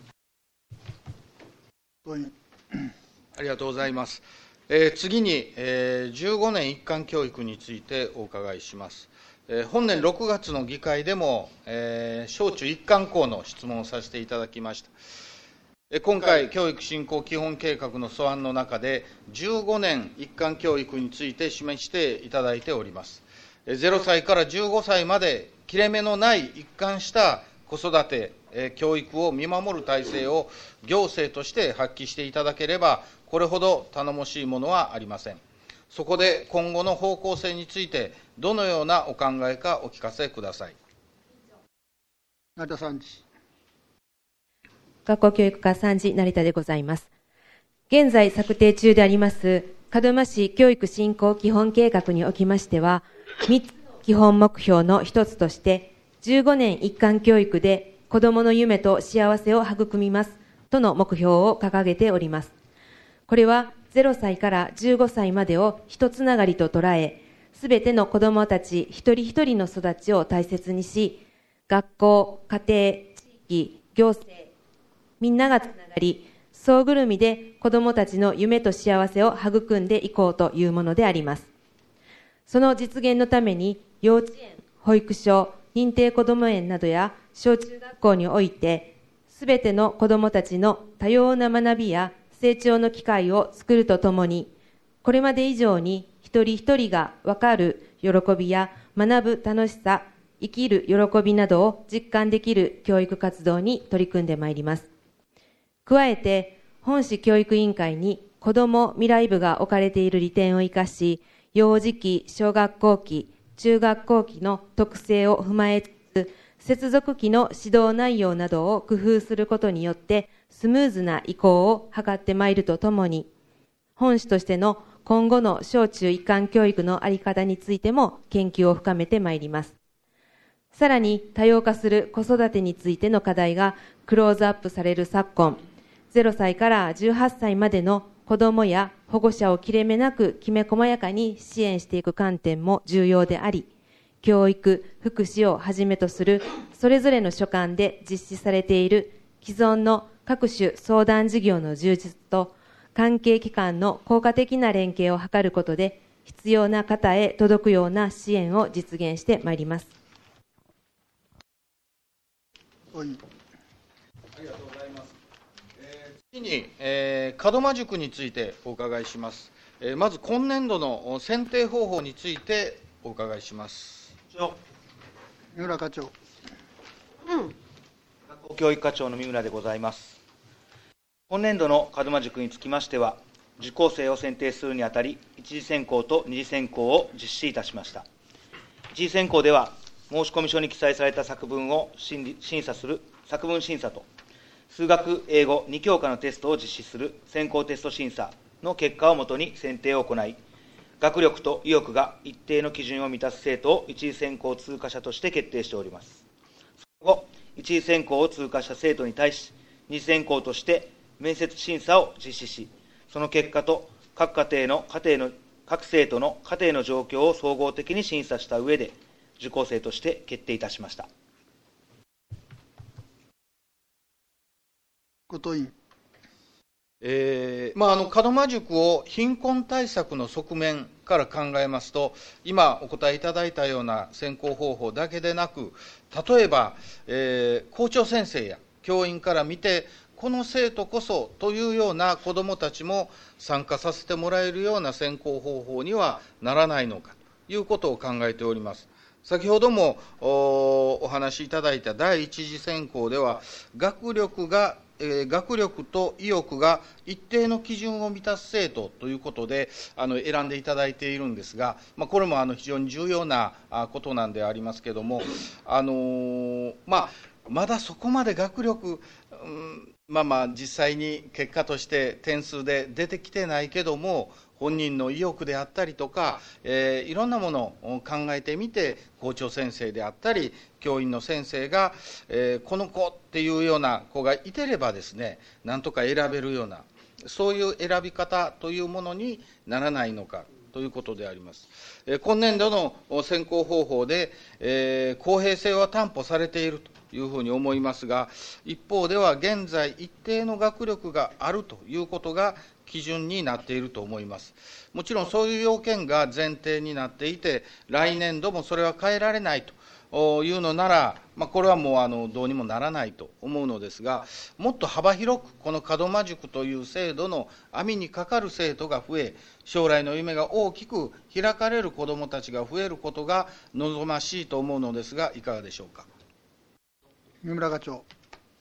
ありがとうございます。えー、次に、えー、じゅうごねん一貫教育についてお伺いします。えー、本年ろくがつの議会でも、えー、小中一貫校の質問をさせていただきました。今回、教育振興基本計画の素案の中で、じゅうごねん一貫教育について示していただいております。ゼロさいからじゅうごさいまで、切れ目のない一貫した子育て、教育を見守る体制を行政として発揮していただければ、これほど頼もしいものはありません。そこで今後の方向性について、どのようなお考えかお聞かせください。
成田さん。
学校教育課参事成田でございます。現在策定中であります門真市教育振興基本計画におきましては、みっつの基本目標の一つとして、じゅうごねん一貫教育で子どもの夢と幸せを育みますとの目標を掲げております。これはゼロさいからじゅうごさいまでを一つながりと捉え、すべての子どもたち一人一人の育ちを大切にし、学校、家庭、地域、行政、みんながつながり、総ぐるみで子どもたちの夢と幸せを育んでいこうというものであります。その実現のために、幼稚園、保育所、認定こども園などや小中学校において、すべての子どもたちの多様な学びや成長の機会を作るとともに、これまで以上に一人一人が分かる喜びや学ぶ楽しさ、生きる喜びなどを実感できる教育活動に取り組んでまいります。加えて、本市教育委員会に子ども未来部が置かれている利点を生かし、幼児期、小学校期、中学校期の特性を踏まえつつ、接続期の指導内容などを工夫することによって、スムーズな移行を図ってまいるとともに、本市としての今後の小中一貫教育の在り方についても研究を深めてまいります。さらに多様化する子育てについての課題がクローズアップされる昨今、ゼロさいからじゅうはっさいまでの子どもや保護者を切れ目なくきめ細やかに支援していく観点も重要であり、教育、福祉をはじめとするそれぞれの所管で実施されている既存の各種相談事業の充実と関係機関の効果的な連携を図ることで必要な方へ届くような支援を実現してまいります。
ありがとうございます。えー、次に、えー、門真塾についてお伺いします。えー、まず今年度の選定方法についてお伺いします。
三村課長。
うん。学校教育課長の三村でございます。今年度の門真塾につきましては、受講生を選定するにあたり、一次選考と二次選考を実施いたしました。一次選考では、申込書に記載された作文を審査する作文審査と、数学、英語に教科のテストを実施する選考テスト審査の結果をもとに選定を行い、学力と意欲が一定の基準を満たす生徒を一次選考通過者として決定しております。その後、一次選考を通過した生徒に対し、二次選考として面接審査を実施し、その結果と各家庭の家庭の各生徒の家庭の状況を総合的に審査した上で、受講生として決定いたしました。
後藤委員。
えーまあ、あの門真塾を貧困対策の側面から考えますと、今お答えいただいたような選考方法だけでなく、例えば、えー、校長先生や教員から見て、この生徒こそというような子どもたちも参加させてもらえるような選考方法にはならないのかということを考えております。先ほども お, お話しいただいた第一次選考では、学力が、えー、学力と意欲が一定の基準を満たす生徒ということであの選んでいただいているんですが、まあ、これもあの非常に重要なことなんでありますけれども、あのーまあ、まだそこまで学力、うんまあまあ実際に結果として点数で出てきてないけども、本人の意欲であったりとか、えー、いろんなものを考えてみて、校長先生であったり教員の先生が、えー、この子っていうような子がいてればですね、なんとか選べるような、そういう選び方というものにならないのかということであります。えー、今年度の選考方法で、えー、公平性は担保されているというふうに思いますが、一方では現在一定の学力があるということが基準になっていると思います。もちろんそういう要件が前提になっていて、来年度もそれは変えられないというのなら、まあ、これはもうあのどうにもならないと思うのですが、もっと幅広くこの門真塾という制度の網にかかる生徒が増え、将来の夢が大きく開かれる子どもたちが増えることが望ましいと思うのですが、いかがでしょうか。
三村課長。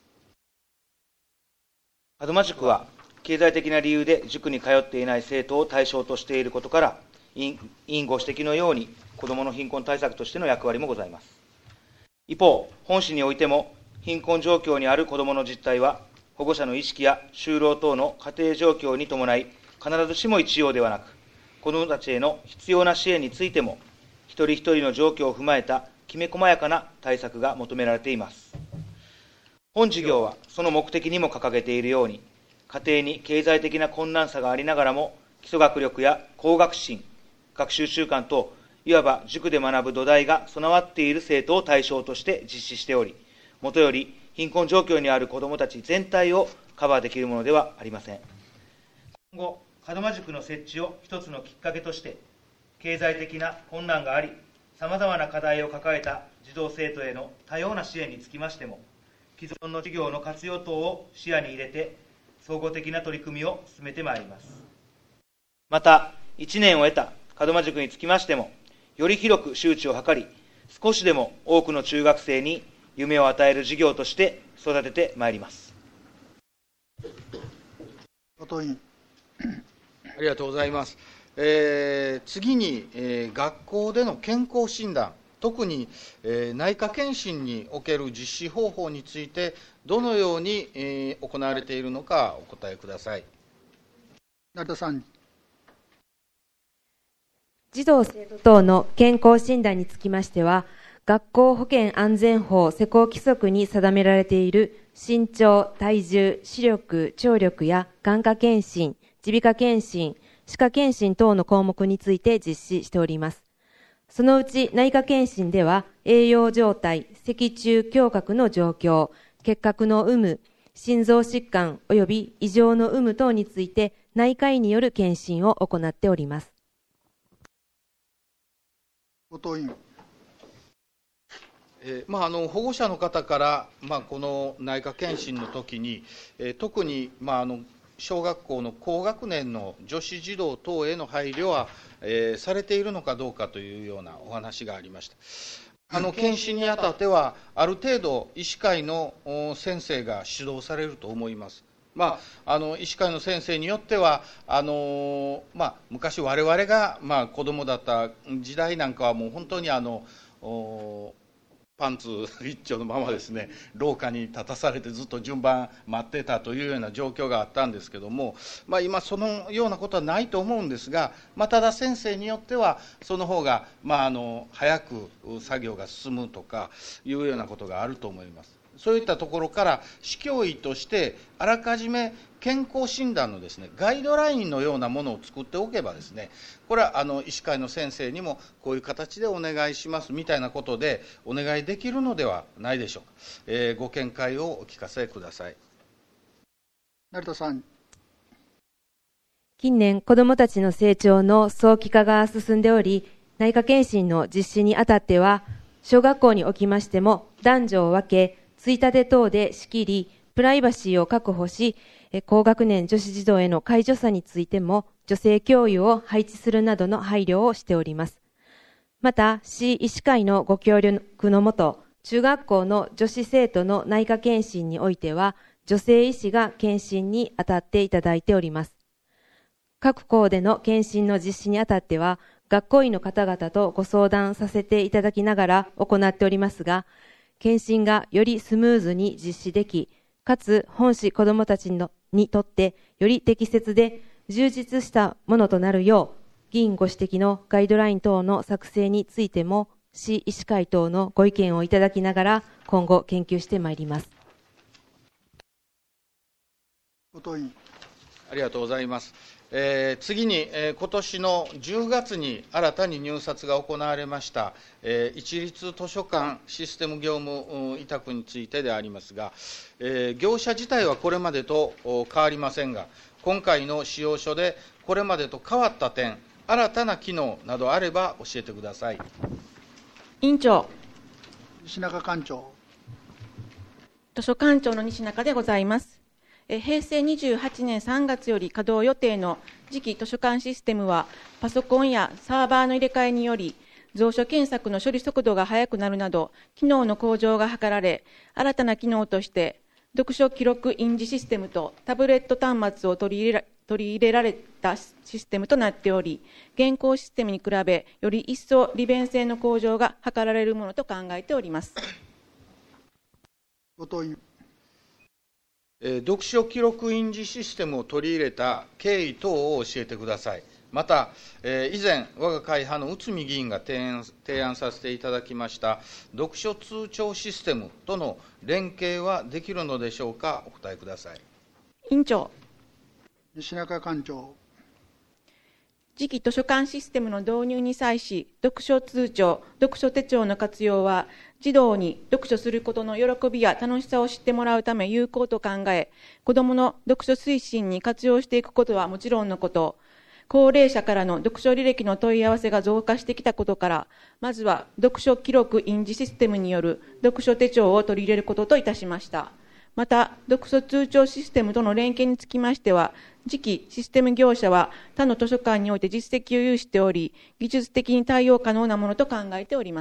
門真塾は経済的な理由で塾に通っていない生徒を対象としていることから、委員ご指摘のように子どもの貧困対策としての役割もございます。一方、本市においても貧困状況にある子どもの実態は、保護者の意識や就労等の家庭状況に伴い必ずしも一様ではなく、 子どもたちへの必要な支援についても、一人一人の状況を踏まえたきめ細やかな対策が求められています。本事業はその目的にも掲げているように、家庭に経済的な困難さがありながらも、基礎学力や高学心、学習習慣等、いわば塾で学ぶ土台が備わっている生徒を対象として実施しており、もとより貧困状況にある子どもたち全体をカバーできるものではありません。今後、門真塾の設置を一つのきっかけとして、経済的な困難があり、さまざまな課題を抱えた児童生徒への多様な支援につきましても、既存の事業の活用等を視野に入れて、総合的な取り組みを進めてまいります。また、いちねんを得た門真塾につきましても、より広く周知を図り、少しでも多くの中学生に夢を与える事業として育ててまいります。
後藤委員。
ありがとうございます。えー、次に、えー、学校での健康診断、特に、えー、内科検診における実施方法について、どのように、えー、行われているのかお答えください。
成田さん。
児童生徒等の健康診断につきましては、学校保健安全法施行規則に定められている身長、体重、視力、聴力や眼科検診、耳鼻科検診、歯科検診等の項目について実施しております。そのうち内科検診では、栄養状態、脊柱胸郭の状況、結核の有無、心臓疾患及び異常の有無等について内科医による検診を行っております。
後藤委員。
えーまあ、あの保護者の方から、まあ、この内科検診の時に、えー、特に、まあ、あの小学校の高学年の女子児童等への配慮は、えー、されているのかどうかというようなお話がありました。あの検診にあたっては、ある程度、医師会の先生が指導されると思います。まあ、あの医師会の先生によっては、あのまあ、昔、我々が、まあ、子どもだった時代なんかは、もう本当にあのパンツ一丁のままですね、廊下に立たされてずっと順番待ってたというような状況があったんですけども、まあ、今そのようなことはないと思うんですが、まあ、ただ先生によってはその方が、まあ、あの早く作業が進むとかいうようなことがあると思います。そういったところから市教委としてあらかじめ健康診断のですね、ガイドラインのようなものを作っておけばですね、これはあの医師会の先生にもこういう形でお願いしますみたいなことでお願いできるのではないでしょうか。えー、ご見解をお聞かせください。
成田さん。
近年、子どもたちの成長の早期化が進んでおり、内科検診の実施にあたっては、小学校におきましても男女を分け、ついたて等で仕切り、プライバシーを確保し、高学年女子児童への介助者についても女性教諭を配置するなどの配慮をしております。また、市医師会のご協力のもと、中学校の女子生徒の内科検診においては、女性医師が検診に当たっていただいております。各校での検診の実施にあたっては、学校医の方々とご相談させていただきながら行っておりますが、検診がよりスムーズに実施でき、かつ本市子どもたちのにとってより適切で充実したものとなるよう、議員ご指摘のガイドライン等の作成についても、市医師会等のご意見をいただきながら、今後研究してまいります。
後藤委員。
ありがとうございます。えー、次に、えー、今年のじゅうがつに新たに入札が行われました、えー、一律図書館システム業務委託についてでありますが、えー、業者自体はこれまでと変わりませんが、今回の仕様書でこれまでと変わった点、新たな機能などあれば教えてください。
委員長。
西中館長。
図書館長の西中でございます。平成にじゅうはちねんさんがつより稼働予定の次期図書館システムは、パソコンやサーバーの入れ替えにより、蔵書検索の処理速度が速くなるなど、機能の向上が図られ、新たな機能として、読書記録印字システムとタブレット端末を取り入れら取り入れられたシステムとなっており、現行システムに比べ、より一層利便性の向上が図られるものと考えております。
後藤委員。
読書記録印字システムを取り入れた経緯等を教えてください。 また、えー、以前、我が会派の内海議員が提案、提案させていただきました、読書通帳システムとの連携はできるのでしょうか、お答えください。
委員長。
西中館長。
次期図書館システムの導入に際し、読書通帳、読書手帳の活用は、児童に読書することの喜びや楽しさを知ってもらうため有効と考え、子どもの読書推進に活用していくことはもちろんのこと、高齢者からの読書履歴の問い合わせが増加してきたことから、まずは読書記録印字システムによる読書手帳を取り入れることといたしました。また、読書通帳システムとの連携につきましては、次期システム業者は他の図書館において実績を有しており、技術的に対応可能なものと考えております。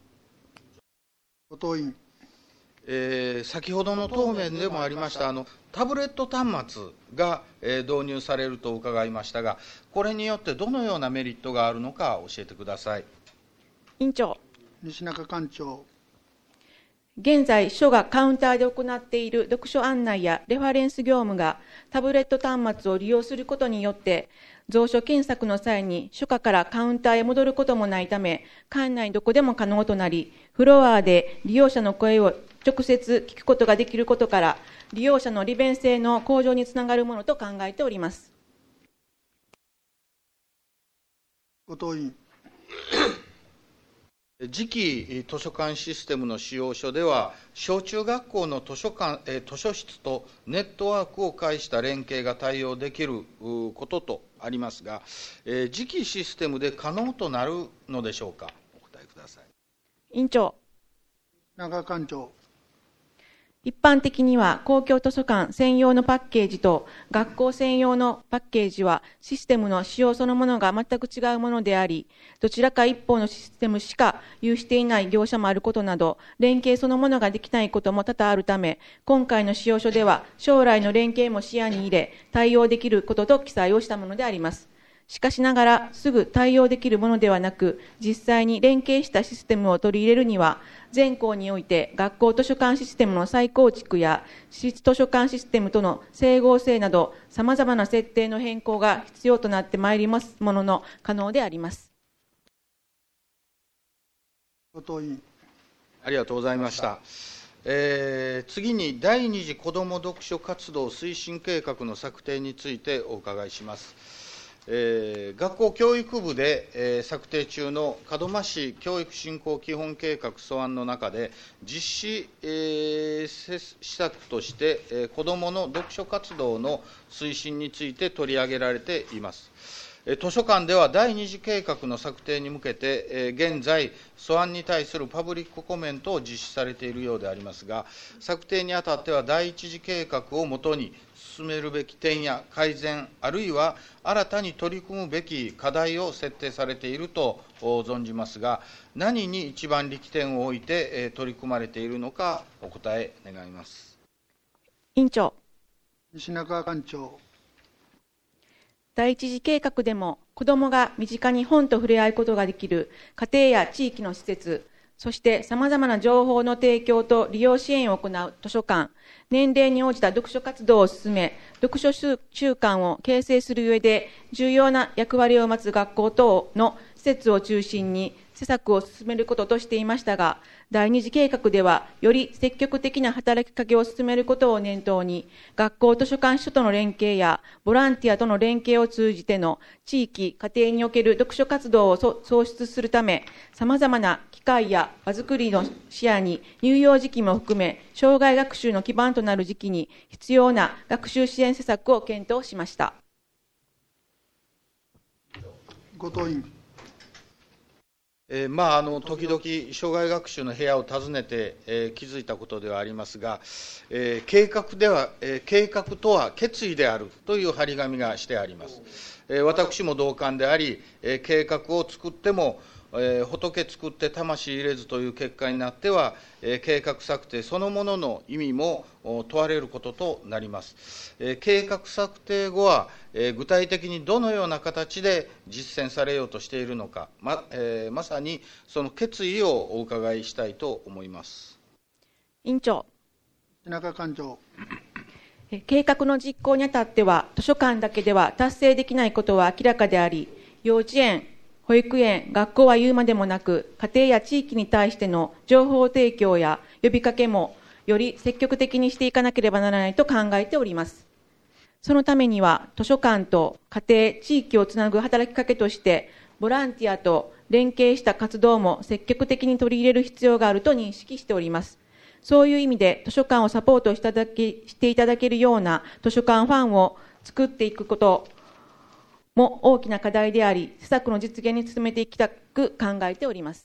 後藤委員。
えー、先ほどの答弁でもありましたあのタブレット端末が、えー、導入されると伺いましたが、これによってどのようなメリットがあるのか教えてください。
委員長。
西中館長。
現在、書がカウンターで行っている読書案内やレファレンス業務がタブレット端末を利用することによって、蔵書検索の際に書架からカウンターへ戻ることもないため、館内どこでも可能となり、フロアで利用者の声を直接聞くことができることから、利用者の利便性の向上につながるものと考えております。
後藤委員。
次期図書館システムの使用書では、小中学校の図書館、図書室とネットワークを介した連携が対応できることとありますが、次期システムで可能となるのでしょうか、お答えください。
委員長。
中館長。
一般的には公共図書館専用のパッケージと学校専用のパッケージはシステムの仕様そのものが全く違うものであり、どちらか一方のシステムしか有していない業者もあることなど、連携そのものができないことも多々あるため、今回の使用書では将来の連携も視野に入れ、対応できることと記載をしたものであります。しかしながら、すぐ対応できるものではなく、実際に連携したシステムを取り入れるには、全校において学校図書館システムの再構築や、私立図書館システムとの整合性など、さまざまな設定の変更が必要となってまいりますものの、可能であります。
後藤委員。
ありがとうございました。えー、次に第二次子ども読書活動推進計画の策定についてお伺いします。えー、学校教育部で、えー、策定中の門真市教育振興基本計画素案の中で、実施、えー、施策として、えー、子どもの読書活動の推進について取り上げられています。図書館では第二次計画の策定に向けて、えー、現在、素案に対するパブリックコメントを実施されているようでありますが、策定にあたっては第一次計画をもとに進めるべき点や改善、あるいは新たに取り組むべき課題を設定されていると存じますが、何に一番力点を置いて取り組まれているのか、お答え願います。
委員長。
西中館長。
第一次計画でも、子どもが身近に本と触れ合うことができる家庭や地域の施設、そしてさまざまな情報の提供と利用支援を行う図書館、年齢に応じた読書活動を進め、読書習慣を形成する上で重要な役割を待つ学校等の施設を中心に施策を進めることとしていましたが、第二次計画ではより積極的な働きかけを進めることを念頭に、学校図書館所との連携やボランティアとの連携を通じての地域、家庭における読書活動を創出するため、さまざまな機会や場作りの視野に乳幼児期も含め、生涯学習の基盤となる時期に必要な学習支援施策を検討しました。
後藤委員。
えーまあ、あの時々、生涯学習の部屋を訪ねて、えー、気づいたことではありますが、えー、計画では、えー、計画とは決意であるという張り紙がしてあります。えー、私も同感であり、えー、計画を作っても、えー、仏作って魂入れずという結果になっては、えー、計画策定そのものの意味も問われることとなります。えー、計画策定後は、えー、具体的にどのような形で実践されようとしているのか、まえー、まさにその決意をお伺いしたいと思います。
委員長。
中館長。
計画の実行にあたっては、図書館だけでは達成できないことは明らかであり、幼稚園、保育園、学校は言うまでもなく、家庭や地域に対しての情報提供や呼びかけも、より積極的にしていかなければならないと考えております。そのためには、図書館と家庭、地域をつなぐ働きかけとして、ボランティアと連携した活動も積極的に取り入れる必要があると認識しております。そういう意味で図書館をサポートしていただけ、していただけるような図書館ファンを作っていくことも大きな課題であり、施策の実現に努めていきたく考えております。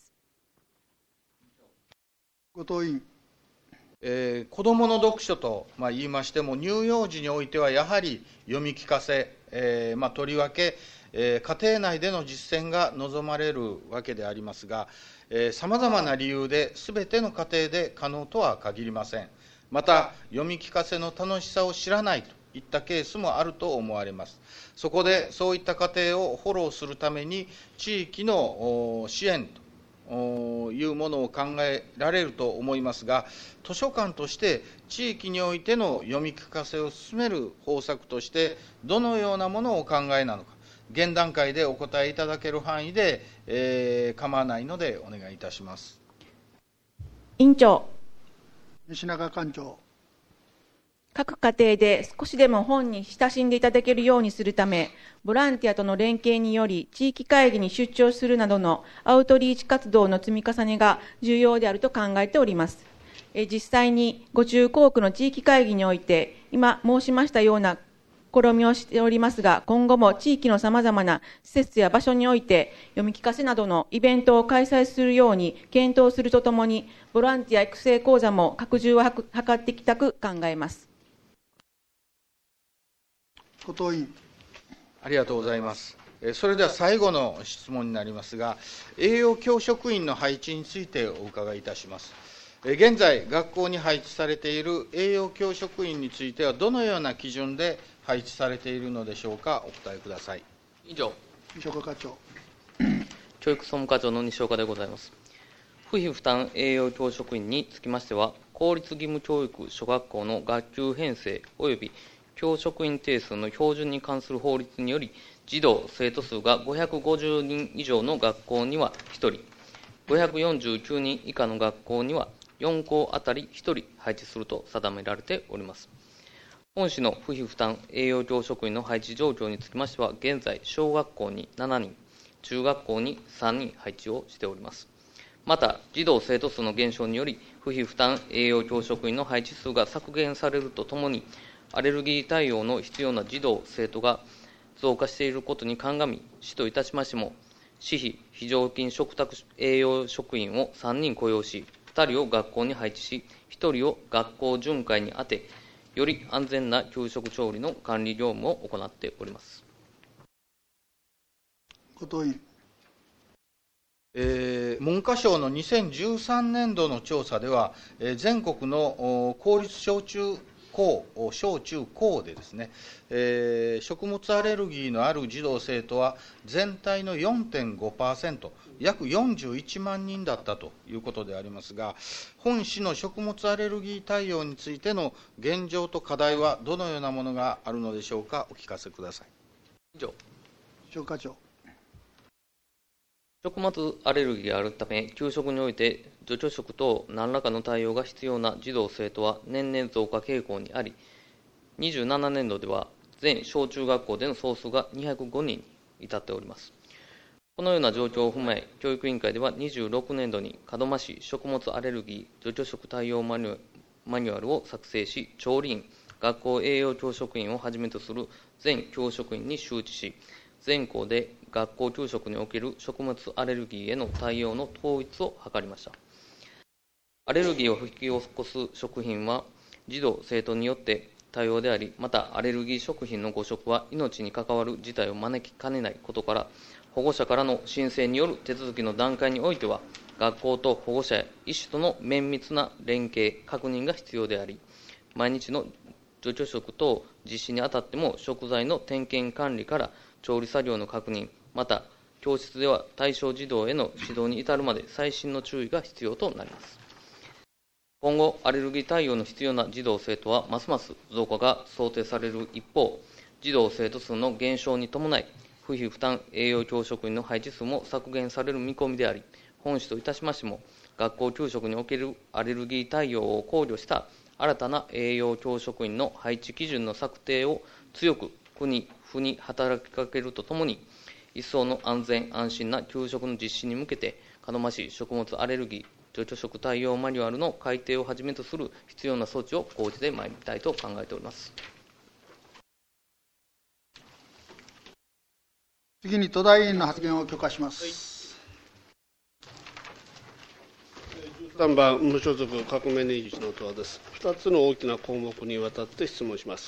後藤委員。
えー、子どもの読書と、まあ、言いましても、乳幼児においてはやはり読み聞かせ、えーまあ、とりわけ、えー、家庭内での実践が望まれるわけでありますが、さまざまな理由で、すべての家庭で可能とは限りません。また、読み聞かせの楽しさを知らないといったケースもあると思われます。そこで、そういった家庭をフォローするために、地域の支援というものを考えられると思いますが、図書館として地域においての読み聞かせを進める方策として、どのようなものをお考えなのか、現段階でお答えいただける範囲で、えー、構わないのでお願いいたします。
委員長。
西中館長。
各家庭で少しでも本に親しんでいただけるようにするため、ボランティアとの連携により、地域会議に出張するなどのアウトリーチ活動の積み重ねが重要であると考えております。え実際にご中校区の地域会議において、今申しましたような試みをしておりますが、今後も地域のさまざまな施設や場所において、読み聞かせなどのイベントを開催するように検討するとともに、ボランティア育成講座も拡充を図っていきたく考えます。
後藤委員。
ありがとうございます。それでは最後の質問になりますが、栄養教職員の配置についてお伺いいたします。現在、学校に配置されている栄養教職員については、どのような基準で配置されているのでしょうか、お答えください。
以上。
西岡課長。
教育総務課長の西岡でございます。不費負担栄養教職員につきましては、公立義務教育諸学校の学級編成及び教職員定数の標準に関する法律により、児童・生徒数がごひゃくごじゅうにん以上の学校にはひとり、ごひゃくよんじゅうきゅうにん以下の学校にはよん校あたりひとり配置すると定められております。本市の不費負担栄養教職員の配置状況につきましては、現在、小学校にしちにん、中学校にさんにん配置をしております。また、児童・生徒数の減少により、不費負担栄養教職員の配置数が削減されるとともに、アレルギー対応の必要な児童・生徒が増加していることに鑑み、市といたしましても、私費非常勤嘱託栄養職員をさんにん雇用し、ふたりを学校に配置し、ひとりを学校巡回に充て、より安全な給食調理の管理業務を行っております。
後藤委員。
えー、文科省のにせんじゅうさんねんどの調査では、えー、全国の公立小中高、小中高でですね、えー、食物アレルギーのある児童生徒は全体の よんてんごパーセント、約よんじゅういちまんにんだったということでありますが、本市の食物アレルギー対応についての現状と課題はどのようなものがあるのでしょうか、お聞かせください。
以上。
西岡課長。
食物アレルギーがあるため、給食において除去食等何らかの対応が必要な児童生徒は年々増加傾向にあり、にじゅうななねんどでは全小中学校での総数がにひゃくごにんに至っております。このような状況を踏まえ、教育委員会ではにじゅうろくねんどに門真市食物アレルギー除去食対応マニュマニュアルを作成し、調理員、学校栄養教職員をはじめとする全教職員に周知し、全校で学校給食における食物アレルギーへの対応の統一を図りました。アレルギーを引き起こす食品は児童・生徒によって多様であり、またアレルギー食品の誤食は命に関わる事態を招きかねないことから、保護者からの申請による手続きの段階においては、学校と保護者や医師との綿密な連携・確認が必要であり、毎日の除去食等実施にあたっても食材の点検管理から調理作業の確認、また教室では対象児童への指導に至るまで細心の注意が必要となります。 今後、アレルギー対応の必要な児童・生徒はますます増加が想定される一方、児童・生徒数の減少に伴い、不費負担栄養教職員の配置数も削減される見込みであり、本市といたしましても、学校給食におけるアレルギー対応を考慮した新たな栄養教職員の配置基準の策定を強く国、府に働きかけるとともに、一層の安全・安心な給食の実施に向けて、門真市食物アレルギー除去食対応マニュアルの改定をはじめとする必要な措置を講じてまいりたいと考えております。
次に戸田委員の発言を許可します。
じゅうさんばん無所属革命にじゅういちの戸田です。ふたつの大きな項目にわたって質問します。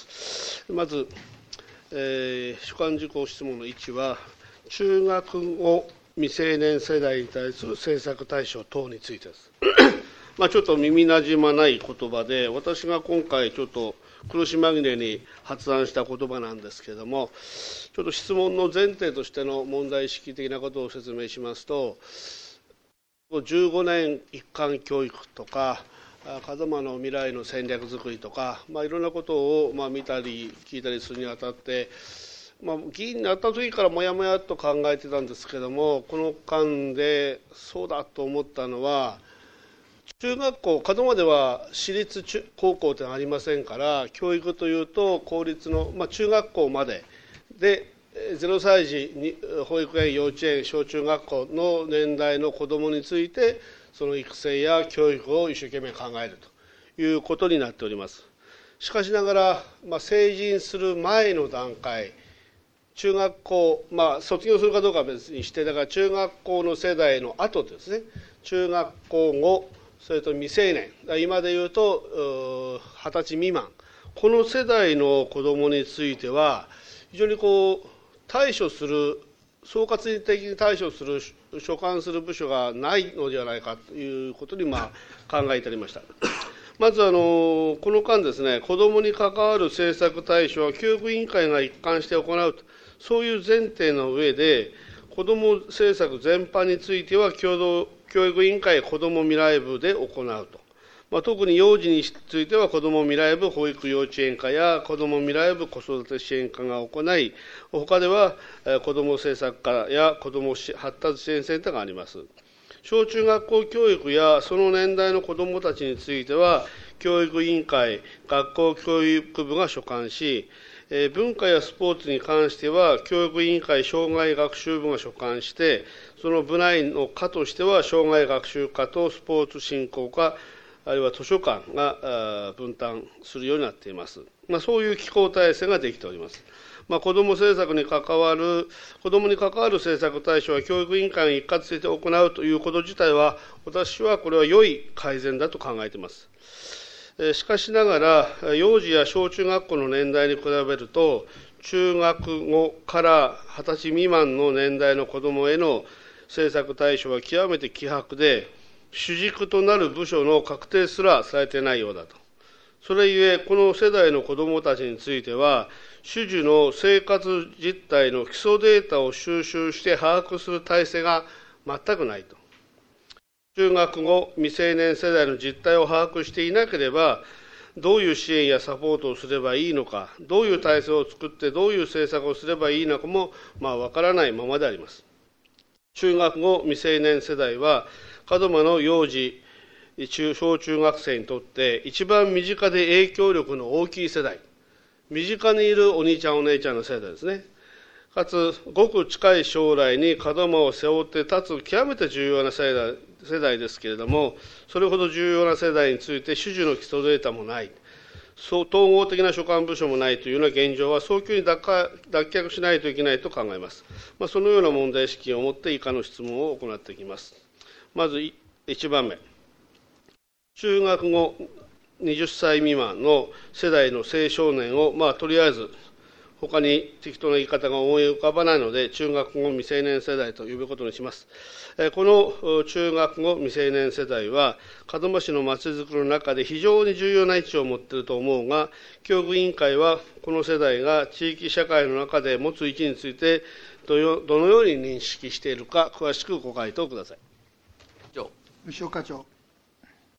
まず、えー、主管事項質問のいちは、中学後未成年世代に対する政策対象等についてです。まあちょっと耳なじまない言葉で、私が今回ちょっと苦し紛れに発案した言葉なんですけれども、ちょっと質問の前提としての問題意識的なことを説明しますと、じゅうごねん一貫教育とか、門真の未来の戦略づくりとか、まあ、いろんなことをまあ見たり聞いたりするにあたって、まあ、議員になった時からもやもやと考えてたんですけども、この間でそうだと思ったのは、中学校、門真では私立中高校というのはありませんから、教育というと公立の、まあ、中学校までで、ゼロさい児に保育園、幼稚園、小中学校の年代の子どもについて、その育成や教育を一生懸命考えるということになっております。しかしながら、まあ、成人する前の段階、中学校、まあ、卒業するかどうかは別にして、だから中学校の世代の後ですね、中学校後、それと未成年、今でいうとはたち未満、この世代の子どもについては、非常にこう対処する、総括的に対処する、所管する部署がないのではないかということにまあ考えておりました。まずあの、この間ですね、子どもに関わる政策対象は教育委員会が一貫して行うと、そういう前提の上で、子ども政策全般については共同教育委員会子ども未来部で行うと、まあ、特に幼児については子ども未来部保育幼稚園課や子ども未来部子育て支援課が行い、他では子ども政策課や子ども発達支援センターがあります。小中学校教育やその年代の子どもたちについては、教育委員会、学校教育部が所管し、文化やスポーツに関しては、教育委員会障害学習部が所管して、その部内の課としては、障害学習課とスポーツ振興課、あるいは図書館が分担するようになっています。まあ、そういう機構体制ができております。まあ、子ども政策に関わる、子どもに関わる政策対象は教育委員会が一括して行うということ自体は、私はこれは良い改善だと考えています。しかしながら、幼児や小中学校の年代に比べると、中学後からはたち未満の年代の子どもへの政策対象は極めて希薄で、主軸となる部署の確定すらされていないようだと。それゆえ、この世代の子どもたちについては、種々の生活実態の基礎データを収集して把握する体制が全くないと。中学後未成年世代の実態を把握していなければ、どういう支援やサポートをすればいいのか、どういう体制を作ってどういう政策をすればいいのかも、まあ、わからないままであります。中学後未成年世代は、門真の幼児、中小中学生にとって一番身近で影響力の大きい世代、身近にいるお兄ちゃんお姉ちゃんの世代ですね。かつ、ごく近い将来に門真を背負って立つ極めて重要な世代世代ですけれども、それほど重要な世代について種々の基礎データもない、そう統合的な所管部署もないというような現状は早急に脱却しないといけないと考えます。まあ、そのような問題意識を持って以下の質問を行っていきます。まずいちばんめ、中学後はたち未満の世代の青少年を、まあ、とりあえず他に適当な言い方が思い浮かばないので、中学後未成年世代と呼ぶことにします。この中学後未成年世代は、門真市のまちづくりの中で非常に重要な位置を持っていると思うが、教育委員会はこの世代が地域社会の中で持つ位置についてどのように認識しているか、詳しくご回答ください。
西岡課長。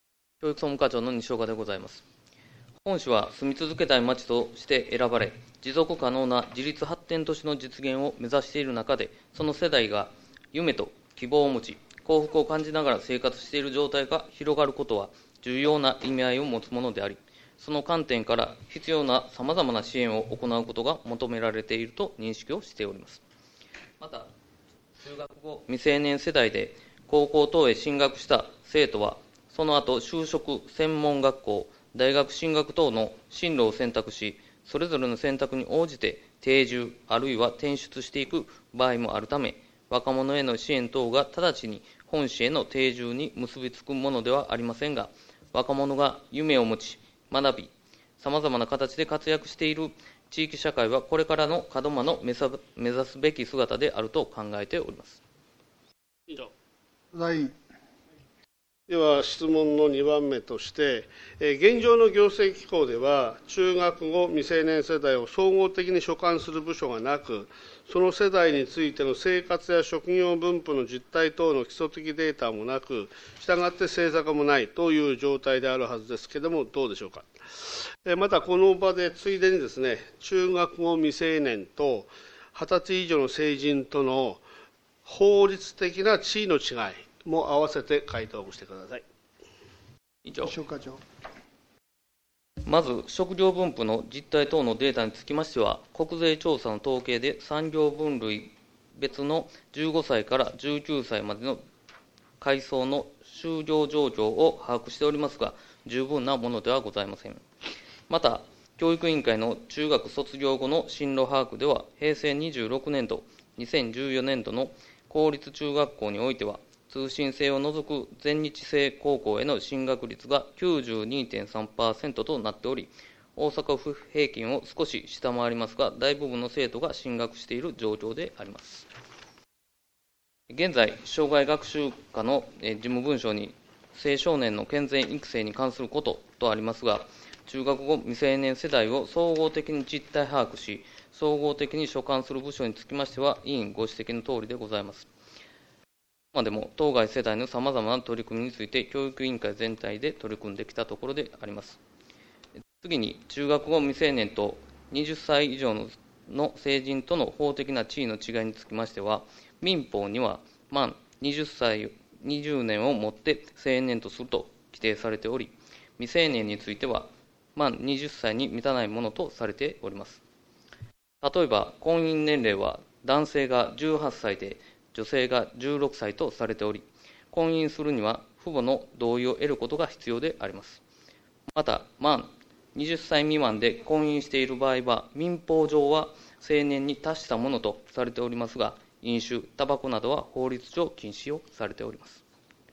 教育総務課長の西岡でございます。本市は住み続けたい町として選ばれ、持続可能な自立発展都市の実現を目指している中で、その世代が夢と希望を持ち、幸福を感じながら生活している状態が広がることは重要な意味合いを持つものであり、その観点から必要なさまざまな支援を行うことが求められていると認識をしております。また、中学後未成年世代で高校等へ進学した生徒は、その後就職、専門学校、大学進学等の進路を選択し、それぞれの選択に応じて定住、あるいは転出していく場合もあるため、若者への支援等が直ちに本市への定住に結びつくものではありませんが、若者が夢を持ち、学び、さまざまな形で活躍している地域社会は、これからの門真の目指すべき姿であると考えております。
以上。
大員。
では、質問のにばんめとして、現状の行政機構では、中学後未成年世代を総合的に所管する部署がなく、その世代についての生活や職業分布の実態等の基礎的データもなく、したがって政策もないという状態であるはずですけれども、どうでしょうか。また、この場でついでにですね、中学後未成年とはたち以上の成人との法律的な地位の違いも合わせて回答をしてください。
以上。
西岡課長。
まず、食料分布の実態等のデータにつきましては、国税調査の統計で産業分類別のじゅうごさいからじゅうきゅうさいまでの階層の就業状況を把握しておりますが、十分なものではございません。また、教育委員会の中学卒業後の進路把握では、平成にじゅうろくねんど、にせんじゅうよねんどの公立中学校においては、通信制を除く全日制高校への進学率が きゅうじゅうにてんさんパーセント となっており、大阪府平均を少し下回りますが、大部分の生徒が進学している状況であります。現在、障害学習課の事務文書に、青少年の健全育成に関することとありますが、中学後未成年世代を総合的に実態把握し、総合的に所管する部署につきましては、委員ご指摘のとおりでございます。までも当該世代のさまざまな取り組みについて教育委員会全体で取り組んできたところであります。次に、中学後未成年とはたち以上のの成人との法的な地位の違いにつきましては、民法には満はたち、にじゅうねんをもって成年とすると規定されており、未成年については満はたちに満たないものとされております。例えば、婚姻年齢は男性がじゅうはっさいで、女性がじゅうろくさいとされており、婚姻するには父母の同意を得ることが必要であります。また、満はたち未満で婚姻している場合は、民法上は成年に達したものとされておりますが、飲酒、タバコなどは法律上禁止をされております。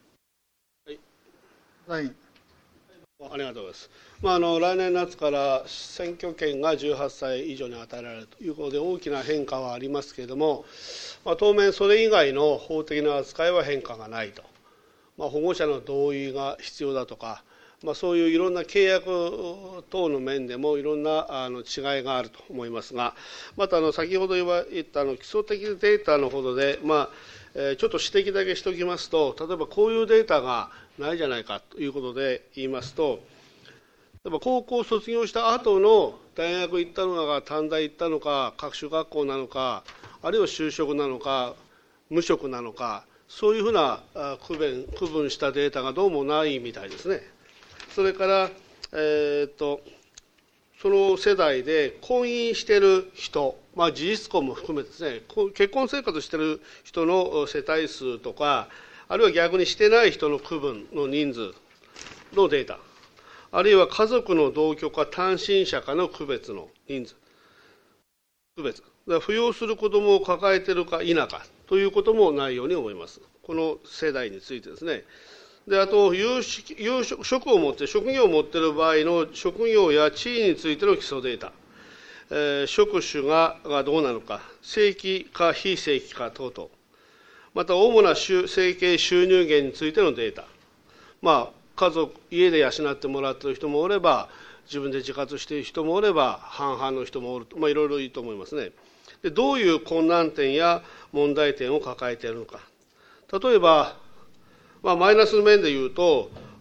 はい。
ありがとうございます。まあ、あの来年夏から選挙権がじゅうはっさい以上に与えられるということで、大きな変化はありますけれども、まあ、当面、それ以外の法的な扱いは変化がないと、まあ、保護者の同意が必要だとか、まあ、そういういろんな契約等の面でもいろんなあの違いがあると思いますが、またあの先ほど言ったあの基礎的データのほどで、まあえー、ちょっと指摘だけしておきますと、例えばこういうデータがないじゃないかということで言いますと、例えば高校卒業した後の大学行ったのか、短大行ったのか、各種学校なのか、あるいは就職なのか、無職なのか、そういうふうな区分、区分したデータがどうもないみたいですね。それから、えー、とその世代で婚姻している人、まあ、事実婚も含めてですね、結婚生活している人の世帯数とか、あるいは逆にしてない人の区分の人数のデータ、あるいは家族の同居か単身者かの区別の人数、区別、だから扶養する子どもを抱えているか否かということもないように思います、この世代についてですね。であと有職、職を持って、職業を持っている場合の職業や地位についての基礎データ、えー、職種ががどうなのか、正規か非正規か等々、また主な生計収入源についてのデータ、まあ、家族、家で養ってもらっている人もおれば、自分で自活している人もおれば、半々の人もおると、まあ、いろいろいいと思いますね。でどういう困難点や問題点を抱えているのか、例えば、まあ、マイナスの面でいうと、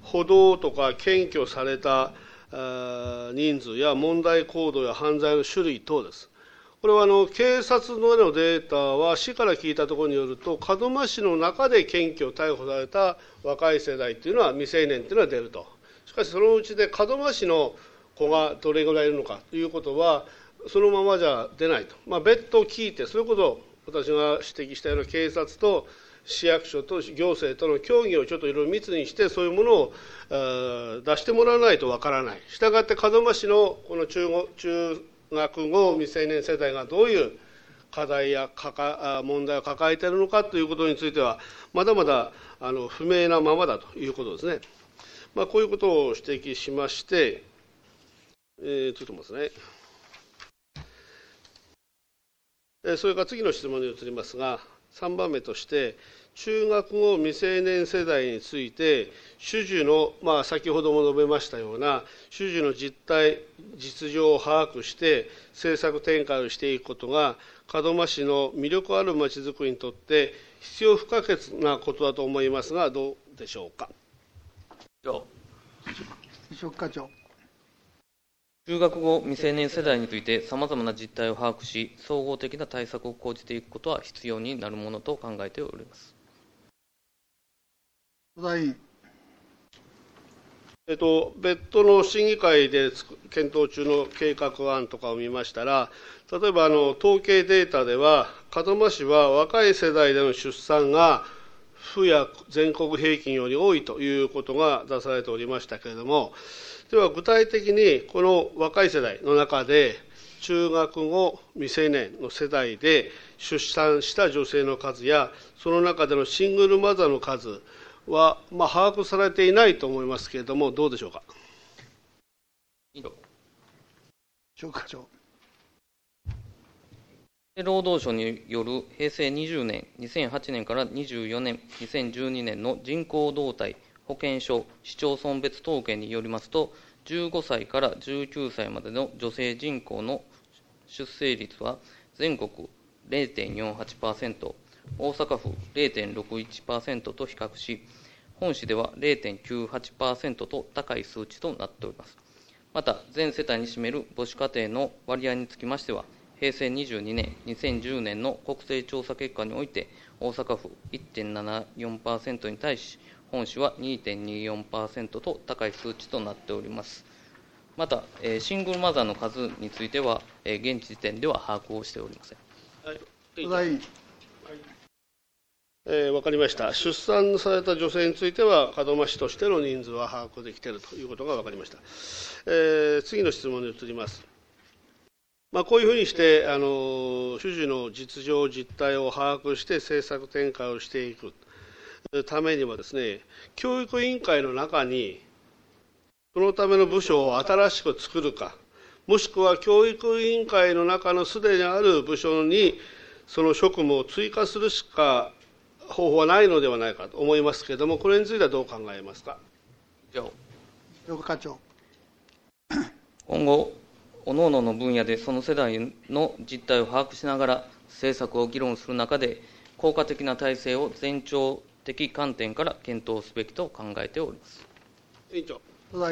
補導とか検挙された人数や問題行動や犯罪の種類等です。これはあの警察のデータは、市から聞いたところによると、門真市の中で検挙、逮捕された若い世代というのは、未成年というのは出ると。しかし、そのうちで門真市の子がどれぐらいいるのかということは、そのままじゃ出ないと、まあ、別途聞いて、それこそ私が指摘したような警察と市役所と行政との協議をちょっといろいろ密にして、そういうものを出してもらわないとわからない。したがって門真市のこの中中学後未成年世代がどういう課題や問題を抱えているのかということについては、まだまだあの不明なままだということですね。まあ、こういうことを指摘しまして、えー、ちょっと待ってね。それから次の質問に移りますが、さんばんめとして、中学後未成年世代について、種々の、まあ、先ほども述べましたような、種々の実態、実情を把握して、政策展開をしていくことが、門真市の魅力あるまちづくりにとって、必要不可欠なことだと思いますが、どうでしょうか。
西岡課長。
中学後未成年世代についてさまざまな実態を把握し、総合的な対策を講じていくことは必要になるものと考えております。
えっと、別途の審議会で検討中の計画案とかを見ましたら、例えばあの統計データでは、門真市は若い世代での出産が府や全国平均より多いということが出されておりましたけれども、では具体的にこの若い世代の中で、中学後未成年の世代で出産した女性の数や、その中でのシングルマザーの数は、まあ、把握されていないと思いますけれども、どうでしょうか。
課長。
労働省による平成にじゅうねん、にせんはちねんからにじゅうよねん、にせんじゅうにねんの人口動態、保健所、市町村別統計によりますと、じゅうごさいからじゅうきゅうさいまでの女性人口の出生率は全国 れいてんよんはちパーセント、大阪府 れいてんろくいちパーセント と比較し、本市では れいてんきゅうはちパーセント と高い数値となっております。また、全世帯に占める母子家庭の割合につきましては、平成にじゅうにねん、にせんじゅうねんの国勢調査結果において、大阪府 いってんななよんパーセント に対し、本市は にてんによんパーセント と高い数値となっております。また、シングルマザーの数については、現時点では把握をしておりません。
はい。えー、分かりました。出産された女性については、門真市としての人数は把握できているということが分かりました。えー、次の質問に移ります。まあ、こういうふうにして、あの種々の実情、実態を把握して政策展開をしていくためにはですね、教育委員会の中に、そのための部署を新しく作るか、もしくは教育委員会の中のすでにある部署に、その職務を追加するしか方法はないのではないかと思いますけれども、これについてはどう考えますか。
課長。
今後、各々の分野でその世代の実態を把握しながら、政策を議論する中で、効果的な体制を前兆的観点から検討すべきと考えております。
委員長。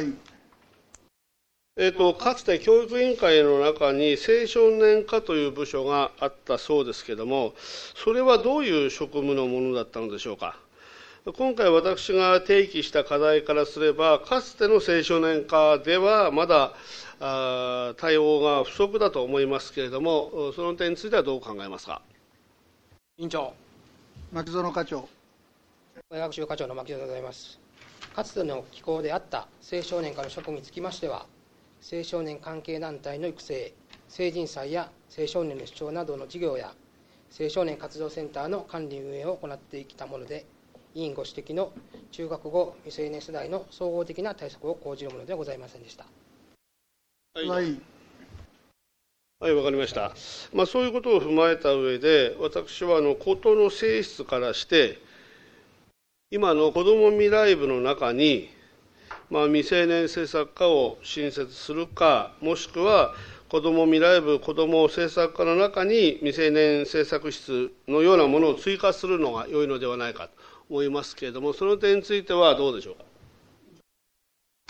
えーと、かつて教育委員会の中に青少年課という部署があったそうですけれども、それはどういう職務のものだったのでしょうか。今回私が提起した課題からすれば、かつての青少年課ではまだあ対応が不足だと思いますけれども、その点についてはどう考えますか。
委員長。
牧園課長。
学習課長の牧園でございます。かつての機構であった青少年課の職務につきましては、青少年関係団体の育成、成人祭や青少年の主張などの事業や、青少年活動センターの管理運営を行ってきたもので、委員ご指摘の中学後未成年世代の総合的な対策を講じるものではございませんでした。
はい、はいはい、わかりました。まあ、そういうことを踏まえた上で、私はあの事の性質からして、今の子ども未来部の中に、まあ、未成年政策課を新設するか、もしくは子ども未来部子ども政策課の中に未成年政策室のようなものを追加するのが良いのではないかと思いますけれども、その点についてはどうでしょうか。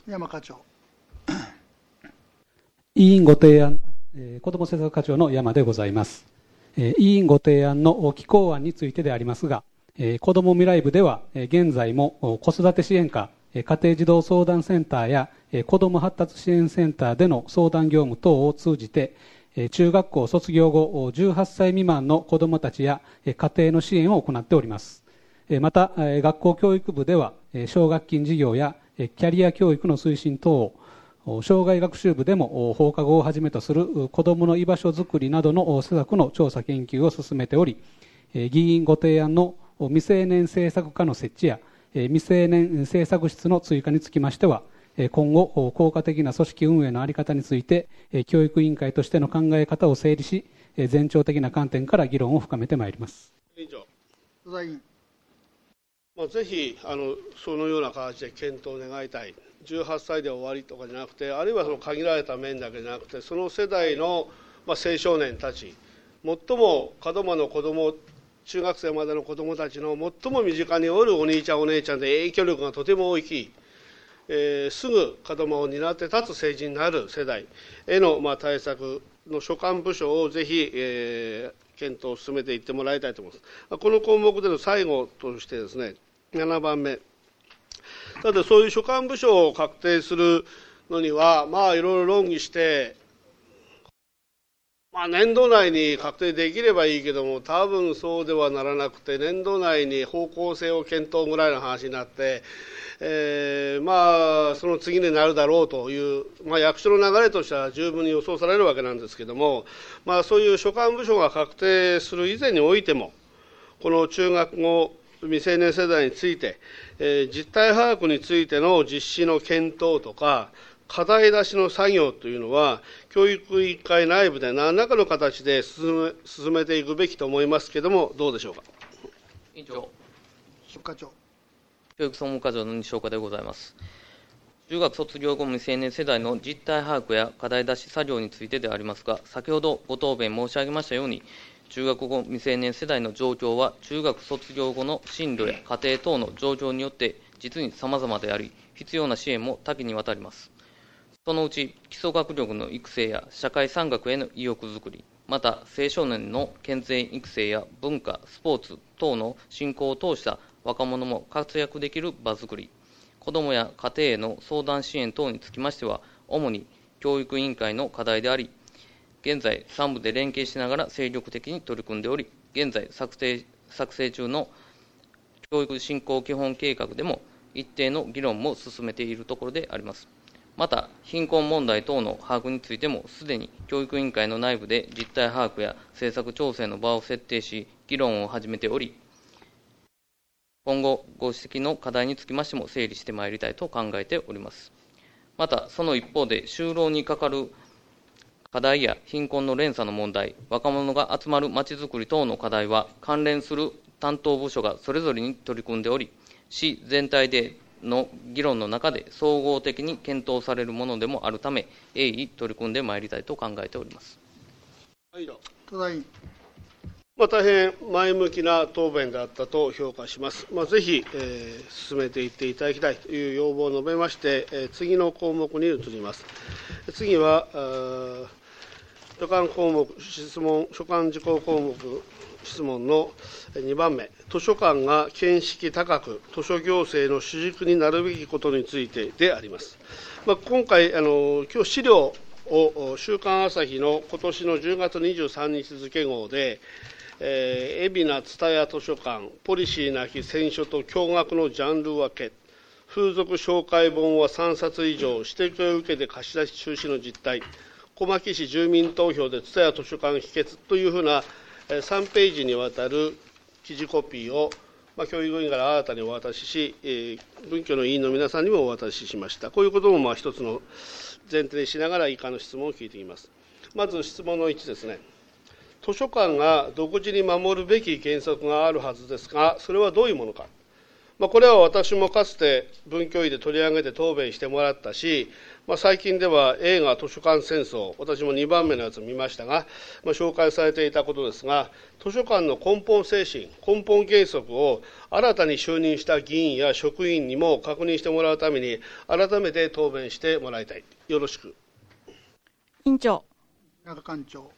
山課長。
委員ご提案、えー、子ども政策課長の山でございます。えー、委員ご提案の機構案についてでありますが、えー、子ども未来部では、えー、現在も子育て支援課、家庭児童相談センターや子ども発達支援センターでの相談業務等を通じて、中学校卒業後じゅうはっさい未満の子どもたちや家庭の支援を行っております。また、学校教育部では奨学金事業やキャリア教育の推進等を、障害学習部でも放課後をはじめとする子どもの居場所づくりなどの施策の調査研究を進めており、議員ご提案の未成年政策課の設置や未成年政策室の追加につきましては、今後、効果的な組織運営の在り方について、教育委員会としての考え方を整理し、全庁的な観点から議論を深めてまいります。
委員長。
野田委員。
まあ、ぜひあのそのような形で検討を願いたい。じゅうはっさいで終わりとかじゃなくて、あるいはその限られた面だけじゃなくて、その世代の、まあ、青少年たち、最も門真の子ども、中学生までの子どもたちの最も身近におるお兄ちゃんお姉ちゃんで影響力がとても大きい、えー、すぐ門真を担って立つ政治になる世代への、まあ、対策の所管部署をぜひ、えー、検討を進めていってもらいたいと思います。この項目での最後としてですね、ななばんめ、ただそういう所管部署を確定するのには、まあいろいろ論議して、まあ、年度内に確定できればいいけども、多分そうではならなくて、年度内に方向性を検討ぐらいの話になって、えー、まあその次になるだろうという、まあ、役所の流れとしては十分に予想されるわけなんですけれども、まあ、そういう所管部署が確定する以前においても、この中学後未成年世代について、えー、実態把握についての実施の検討とか、課題出しの作業というのは、教育委員会内部で何らかの形で進め、進めていくべきと思いますけれども、どうでしょうか。
委員長。
課長。
教育総務課長の西岡でございます。中学卒業後未成年世代の実態把握や課題出し作業についてでありますが、先ほどご答弁申し上げましたように、中学後未成年世代の状況は、中学卒業後の進路や家庭等の状況によって実に様々であり、必要な支援も多岐にわたります。そのうち基礎学力の育成や社会参画への意欲づくり、また青少年の健全育成や文化、スポーツ等の振興を通した若者も活躍できる場づくり、子どもや家庭への相談支援等につきましては、主に教育委員会の課題であり、現在、さん部で連携しながら精力的に取り組んでおり、現在作成、作成中の教育振興基本計画でも一定の議論も進めているところであります。また、貧困問題等の把握についても、すでに教育委員会の内部で実態把握や政策調整の場を設定し、議論を始めており、今後、ご指摘の課題につきましても整理してまいりたいと考えております。また、その一方で、就労にかかる課題や貧困の連鎖の問題、若者が集まるまちづくり等の課題は、関連する担当部署がそれぞれに取り組んでおり、市全体での議論の中で総合的に検討されるものでもあるため、鋭意取り組んでまいりたいと考えております。
戸田委員。
まあ、大変前向きな答弁であったと評価します。まあ、ぜひ、えー、進めていっていただきたいという要望を述べまして、えー、次の項目に移ります。次は、所管項目質問、所管事項項目質問のにばんめ、図書館が見識高く、図書行政の主軸になるべきことについてであります。まあ、今回、あの今日資料を週刊朝日の今年のじゅうがつにじゅうさんにち付号で、えー、海老名蔦屋図書館、ポリシーなき選書と驚愕のジャンル分け、風俗紹介本はさんさつ以上、指摘を受けて貸し出し中止の実態、小牧市住民投票で蔦屋図書館否決というふうなさんページにわたる記事コピーを、まあ、教育委員から新たにお渡しし、えー、文教の委員の皆さんにもお渡ししました。こういうこともまあ一つの前提にしながら以下の質問を聞いています。まず質問のいちですね。図書館が独自に守るべき原則があるはずですが、それはどういうものか。 まあ、これは私もかつて文教委で取り上げて答弁してもらったし、まあ、最近では映画図書館戦争、私もにばんめのやつを見ましたが、まあ、紹介されていたことですが、図書館の根本精神、根本原則を新たに就任した議員や職員にも確認してもらうために、改めて答弁してもらいたい。よろしく。
委員長。
中館長。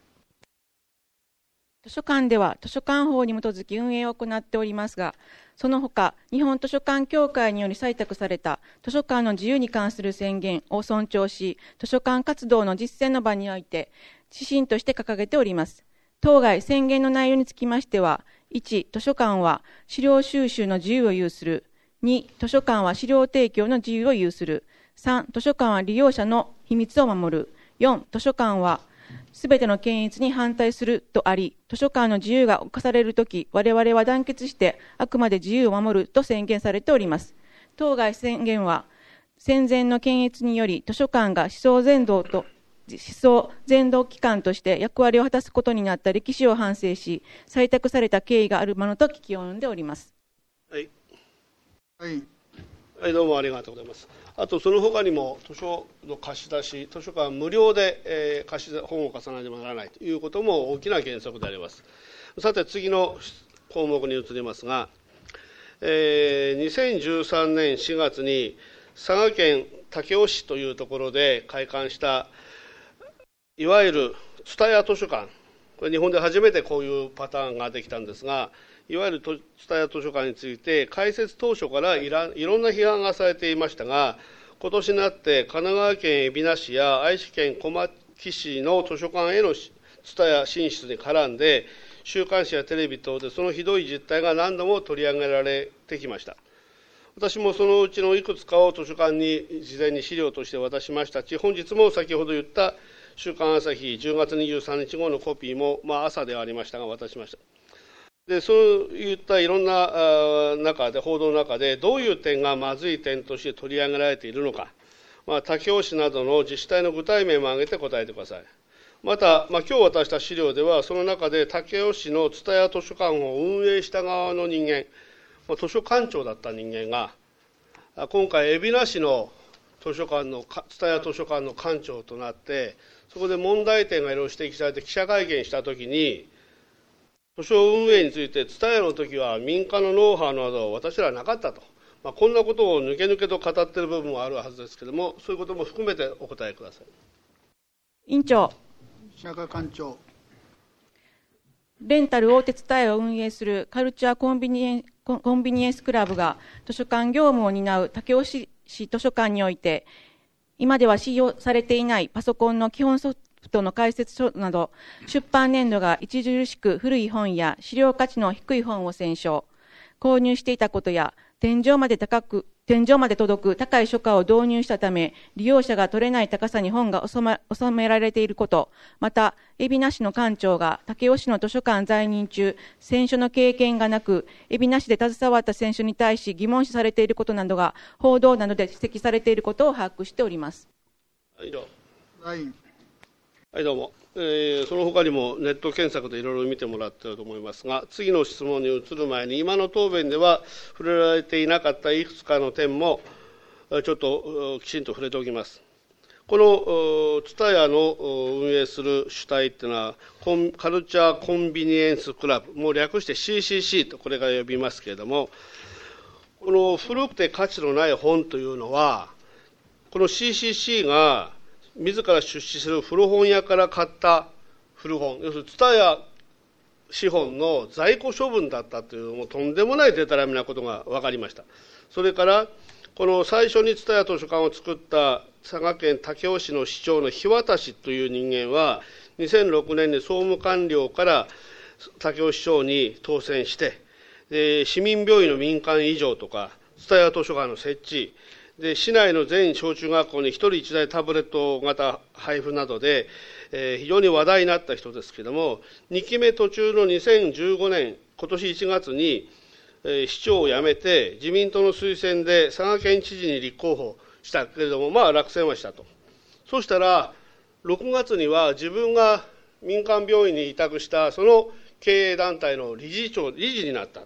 図書館では図書館法に基づき運営を行っておりますが、その他、日本図書館協会により採択された図書館の自由に関する宣言を尊重し、図書館活動の実践の場において指針として掲げております。当該宣言の内容につきましては、いち、図書館は資料収集の自由を有する。に、図書館は資料提供の自由を有する。さん、図書館は利用者の秘密を守る。よん、図書館はすべての検閲に反対するとあり、図書館の自由が侵されるとき、我々は団結してあくまで自由を守ると宣言されております。当該宣言は、戦前の検閲により図書館が思想伝道と思想伝道機関として役割を果たすことになった歴史を反省し、採択された経緯があるものと聞き及んでおります。
はい。
はい。
はい、どうもありがとうございます。あと、その他にも図書の貸し出し、図書館無料で、えー、貸し本を貸さないとならないということも大きな原則であります。さて、次の項目に移りますが、えー、にせんじゅうさんねんしがつに佐賀県武雄市というところで開館したいわゆる蔦屋図書館、これ日本で初めてこういうパターンができたんですが、いわゆる蔦屋図書館について開設当初からいらいろんな批判がされていましたが、今年になって神奈川県海老名市や愛知県小牧市の図書館への蔦屋進出に絡んで、週刊誌やテレビ等でそのひどい実態が何度も取り上げられてきました。私もそのうちのいくつかを図書館に事前に資料として渡しましたし、本日も先ほど言った週刊朝日じゅうがつにじゅうさんにち号のコピーも、まあ、朝ではありましたが渡しました。でそういったいろんな中で、報道の中で、どういう点がまずい点として取り上げられているのか、まあ、武雄市などの自治体の具体名も挙げて答えてください。また、まあ、今日渡した資料では、その中で武雄市の蔦屋図書館を運営した側の人間、まあ、図書館長だった人間が、今回、海老名市の図書館の蔦屋図書館の館長となって、そこで問題点がいろいろ指摘されて記者会見したときに、図書運営について、蔦屋の時は民間のノウハウなど私らはなかったと、まあ、こんなことを抜け抜けと語っている部分はあるはずですけれども、そういうことも含めてお答えください。
委員長。
中館長。
レンタル大手蔦屋を運営するカルチャーコンビニエンコンビニエンスクラブが図書館業務を担う武雄市図書館において、今では使用されていないパソコンの基本ソフトの解説書など、出版年度が著しく古い本や資料価値の低い本を選奨、購入していたことや、天井まで高く、天井まで届く高い書価を導入したため、利用者が取れない高さに本が収め、収められていること、また、海老名市の館長が武雄市の図書館在任中、選書の経験がなく、海老名市で携わった選書に対し疑問視されていることなどが、報道などで指摘されていることを把握しております。
はい、どう
はい、
はい、どうも。えー、その他にもネット検索でいろいろ見てもらっていると思いますが、次の質問に移る前に、今の答弁では触れられていなかったいくつかの点もちょっときちんと触れておきます。この蔦屋の運営する主体っていうのはコンカルチャーコンビニエンスクラブ、もう略して シーシーシー とこれから呼びますけれども、この古くて価値のない本というのは、この シーシーシー が自ら出資する古本屋から買った古本、要するに蔦屋資本の在庫処分だったというのもとんでもないデタラメなことが分かりました。それからこの最初に蔦屋図書館を作った佐賀県武雄市の市長の日渡という人間は、にせんろくねんに総務官僚から武雄市長に当選して、で市民病院の民間移譲とか蔦屋図書館の設置で、市内の全小中学校に一人一台タブレット型配布などで、えー、非常に話題になった人ですけれども、にきめ途中のにせんじゅうごねん、今年いちがつに、えー、市長を辞めて、自民党の推薦で佐賀県知事に立候補したけれども、まあ落選はしたと。そうしたら、ろくがつには自分が民間病院に委託したその経営団体の理事長、理事になった。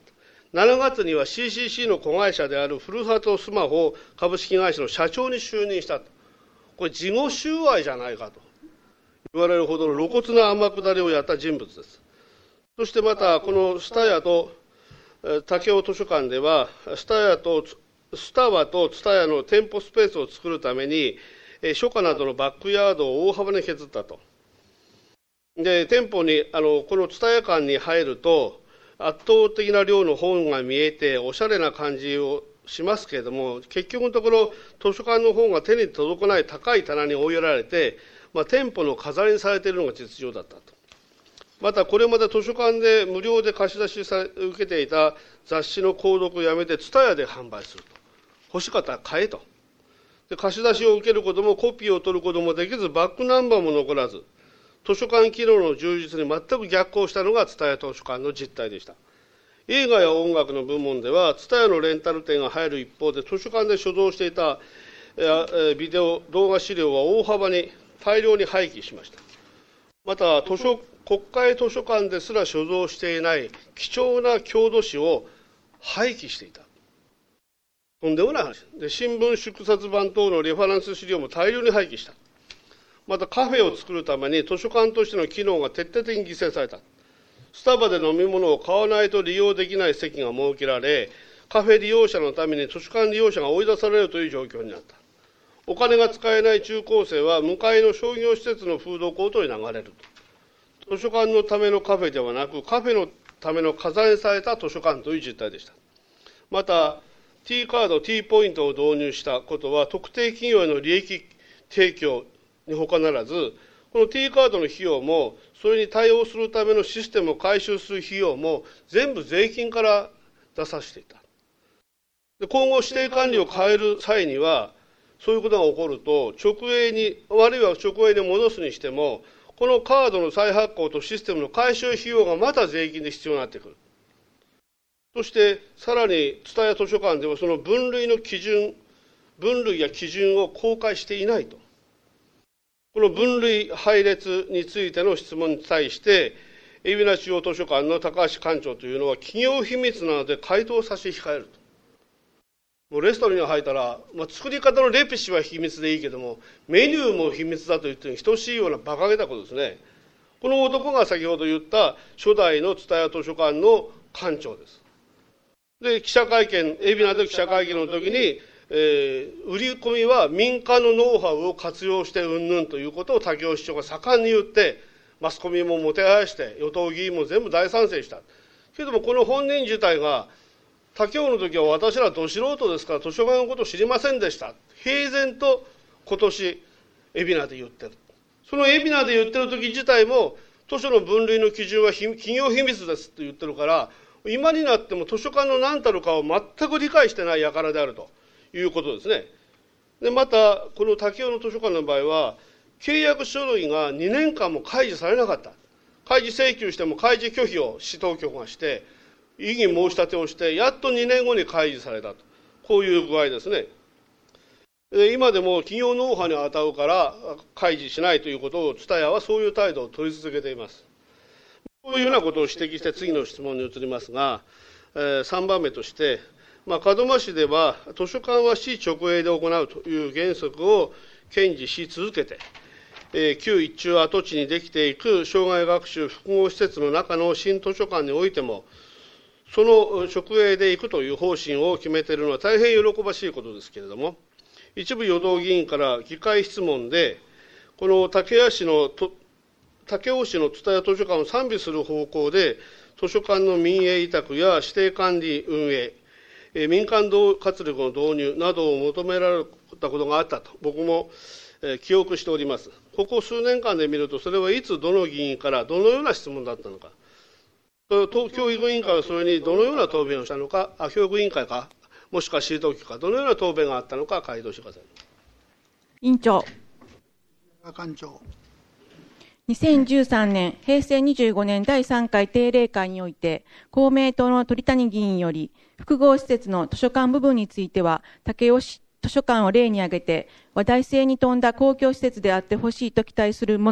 しちがつには シーシーシー の子会社であるふるさとスマホ株式会社の社長に就任したと。これ、事後収賄じゃないかと言われるほどの露骨な天下りをやった人物です。そしてまた、このスタヤと武雄図書館では、スタヤとスタバとツタヤの店舗スペースを作るために、書家などのバックヤードを大幅に削ったと。で、店舗に、あのこのツタヤ館に入ると、圧倒的な量の本が見えて、おしゃれな感じをしますけれども、結局のところ、図書館の本が手に届かない高い棚に追いやられて、まあ、店舗の飾りにされているのが実情だったと。また、これまで図書館で無料で貸し出しさ受けていた雑誌の購読をやめて、ツタヤで販売すると。欲しかったら買えと。で、貸し出しを受けることもコピーを取ることもできず、バックナンバーも残らず、図書館機能の充実に全く逆行したのがツタヤ図書館の実態でした。映画や音楽の部門では、ツタヤのレンタル店が入る一方で、図書館で所蔵していたビデオ、動画資料は大幅に大量に廃棄しました。また、図書国会図書館ですら所蔵していない貴重な郷土史を廃棄していた。とんでもない話で、新聞縮刷版等のレファランス資料も大量に廃棄した。またカフェを作るために図書館としての機能が徹底的に犠牲された。スタバで飲み物を買わないと利用できない席が設けられ、カフェ利用者のために図書館利用者が追い出されるという状況になった。お金が使えない中高生は向かいの商業施設のフードコートに流れると。図書館のためのカフェではなく、カフェのための飾りにされた図書館という実態でした。また、T カード、T ポイントを導入したことは、特定企業への利益提供に他ならず、この T カードの費用も、それに対応するためのシステムを改修する費用も、全部税金から出させていた。で、今後指定管理を変える際には、そういうことが起こると、直営に、あるいは直営に戻すにしても、このカードの再発行とシステムの改修費用がまた税金で必要になってくる。そして、さらに、ツタヤ図書館ではその分類の基準、分類や基準を公開していないと。この分類配列についての質問に対して、海老名中央図書館の高橋館長というのは、企業秘密なので回答を差し控えると。もうレストランに入ったら、まあ、作り方のレピシは秘密でいいけども、メニューも秘密だと言ってる等しいような馬鹿げたことですね。この男が先ほど言った初代のツタヤ図書館の館長です。で、記者会見、海老名で記者会見の時に、えー、売り込みは民間のノウハウを活用してうんぬんということを武雄市長が盛んに言って、マスコミももてはやして、与党議員も全部大賛成した。けども、この本人自体が、武雄の時は私らど素人ですから図書館のことを知りませんでした。平然と今年、海老名で言ってる。その海老名で言ってる時自体も、図書の分類の基準は企業秘密ですって言ってるから、今になっても図書館の何たるかを全く理解してない輩であるということですね。で、また、この武雄の図書館の場合は、契約書類がにねんかんも開示されなかった。開示請求しても開示拒否を市当局がして、異議申し立てをして、やっとにねんごに開示されたと。こういう具合ですね。で、今でも企業ノウハウに当たるから開示しないということを、ツタヤはそういう態度を取り続けています。こういうようなことを指摘して次の質問に移りますが、えー、さんばんめとして、まあ、門真市では図書館は市直営で行うという原則を堅持し続けて、えー、旧一中跡地にできていく障害学習複合施設の中の新図書館においても、その直営でいくという方針を決めているのは大変喜ばしいことですけれども、一部与党議員から議会質問で、この武雄市の武雄市のツタヤ図書館を賛美する方向で、図書館の民営委託や指定管理運営、民間活力の導入などを求められたことがあったと、僕も記憶しております。ここ数年間で見ると、それはいつどの議員からどのような質問だったのか、教育委員会はそれにどのような答弁をしたのか、あ教育委員会か、もしくは市当局か、どのような答弁があったのか、回答してください。
委員長。
館長。
にせんじゅうさんねん、へいせいにじゅうごねんだいさんかい定例会において、公明党の鳥谷議員より、複合施設の図書館部分については、武雄市図書館を例に挙げて、話題性に富んだ公共施設であってほしいと期待するもの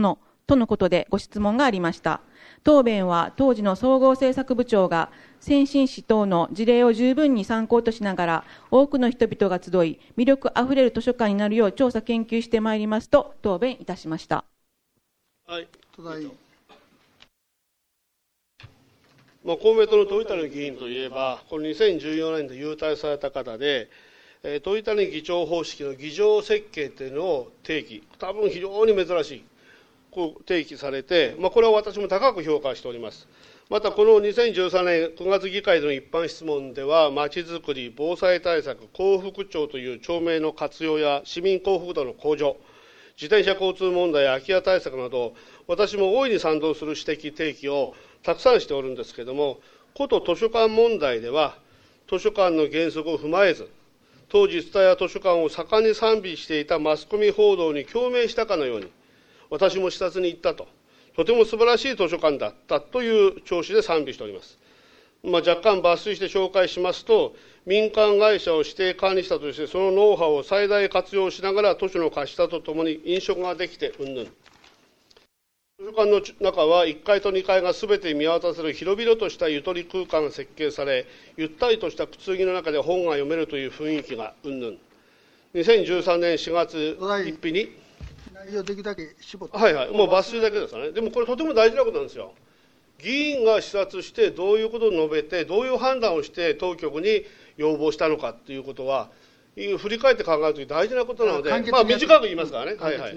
とのことでご質問がありました。答弁は当時の総合政策部長が先進市等の事例を十分に参考としながら多くの人々が集い魅力あふれる図書館になるよう調査研究してまいりますと答弁いたしました。
はい、まあ、公明党の鳥谷議員といえば、このにせんじゅうよねんで優待された方で、えー、鳥谷議長方式の議場設計というのを提起、多分非常に珍しい、こう提起されて、まあ、これは私も高く評価しております。また、このにせんじゅうさんねんくがつ議会での一般質問では、まちづくり、防災対策、幸福庁という町名の活用や市民幸福度の向上、自転車交通問題や空き家対策など、私も大いに賛同する指摘、提起をたくさんしておるんですけれども、こと図書館問題では、図書館の原則を踏まえず、当時、蔦屋図書館を盛んに賛美していたマスコミ報道に共鳴したかのように、私も視察に行ったと、とても素晴らしい図書館だったという調子で賛美しております。まあ、若干抜粋して紹介しますと、民間会社を指定管理したとして、そのノウハウを最大活用しながら図書の貸し出とともに飲食ができてうんぬん。図書館の中はいっかいとにかいがすべて見渡せる広々としたゆとり空間が設計され、ゆったりとしたくつぎの中で本が読めるという雰囲気がうんぬん。にせんじゅうさんねんしがつついたちに、
内容できるだけ絞って、
はいはい、もう抜粋だけですね。でもこれとても大事なことなんですよ。議員が視察してどういうことを述べて、どういう判断をして当局に要望したのかということは、振り返って考えるとき大事なことなので、まあ、短く言いますからね。はいはい。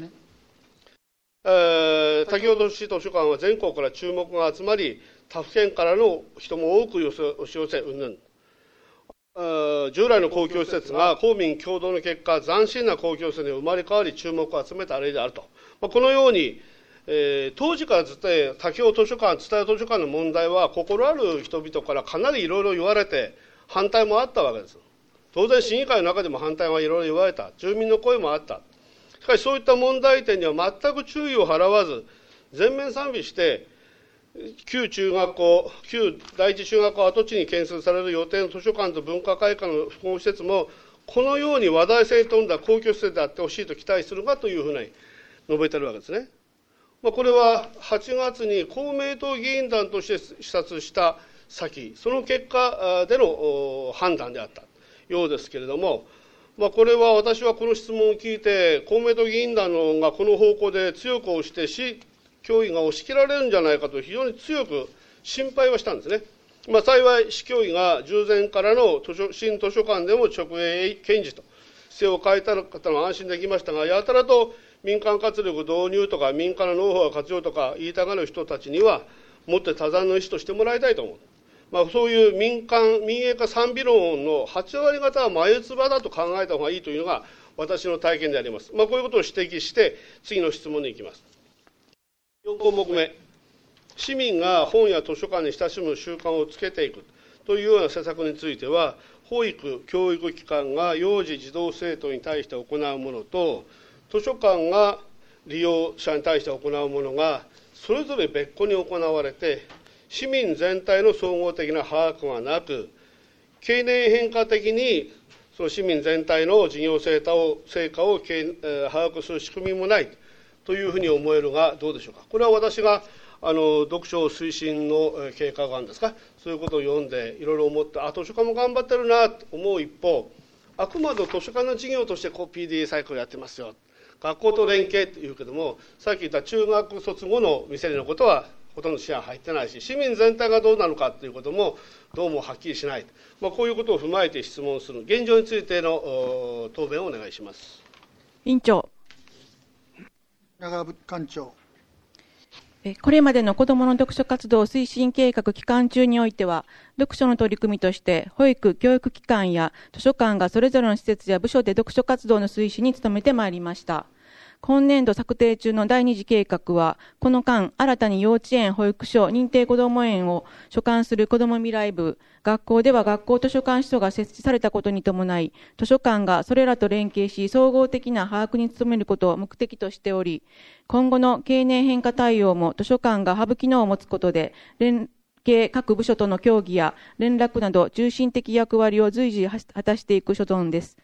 えー、滝本市図書館は全国から注目が集まり、他府県からの人も多く押し寄せ、うんぬん。従来の公共施設が公民共同の結果、斬新な公共施設に生まれ変わり、注目を集めた例であると。まあ、このように、えー、当時からずっと滝尾図書館、蔦屋図書館の問題は、心ある人々からかなりいろいろ言われて、反対もあったわけです。当然、審議会の中でも反対はいろいろ言われた、住民の声もあった。しかし、そういった問題点には全く注意を払わず、全面賛美して、旧中学校、旧第一中学校跡地に建設される予定の図書館と文化会館の複合施設も、このように話題性に富んだ公共施設であってほしいと期待するかというふうに述べているわけですね。まあ、これははちがつに公明党議員団として視察した先、その結果での判断であったようですけれども、まあ、これは私はこの質問を聞いて、公明党議員団のがこの方向で強く押して、市教委が押し切られるんじゃないかと、非常に強く心配はしたんですね。まあ、幸い、市教委が従前からの図書新図書館でも直営検事と姿勢を変えた方は安心できましたが、やたらと民間活力導入とか、民間のノウハウを活用とか言いたがる人たちには、もって多山の意思としてもらいたいと思う。まあ、そういう民間、民営化賛美論のはちわり方は眉唾だと考えた方がいいというのが私の体験であります。まあ、こういうことを指摘して、次の質問に行きます。よんこうもくめ、市民が本や図書館に親しむ習慣をつけていくというような施策については、保育・教育機関が幼児・児童生徒に対して行うものと、図書館が利用者に対して行うものが、それぞれ別個に行われて、市民全体の総合的な把握がなく、経年変化的にその市民全体の事業成果を成果を把握する仕組みもないというふうに思えるが、どうでしょうか。これは私があの読書推進の経過があるんですか、そういうことを読んで、いろいろ思って、あ、図書館も頑張ってるなと思う一方、あくまで図書館の事業としてこう ピーディーエー サイクルやってますよ、学校と連携というけども、さっき言った中学卒後の店のことは、ほとんど視野入ってないし、市民全体がどうなのかということもどうもはっきりしない、まあ、こういうことを踏まえて質問する、現状についての答弁をお願いします。
委員長。
長部館長。
これまでの子どもの読書活動推進計画期間中においては、読書の取り組みとして、保育・教育機関や図書館がそれぞれの施設や部署で読書活動の推進に努めてまいりました。今年度策定中の第二次計画は、この間、新たに幼稚園、保育所、認定こども園を所管するこども未来部、学校では学校図書館所が設置されたことに伴い、図書館がそれらと連携し、総合的な把握に努めることを目的としており、今後の経年変化対応も図書館がハブ機能を持つことで、連携各部署との協議や連絡など中心的役割を随時果たしていく所存です。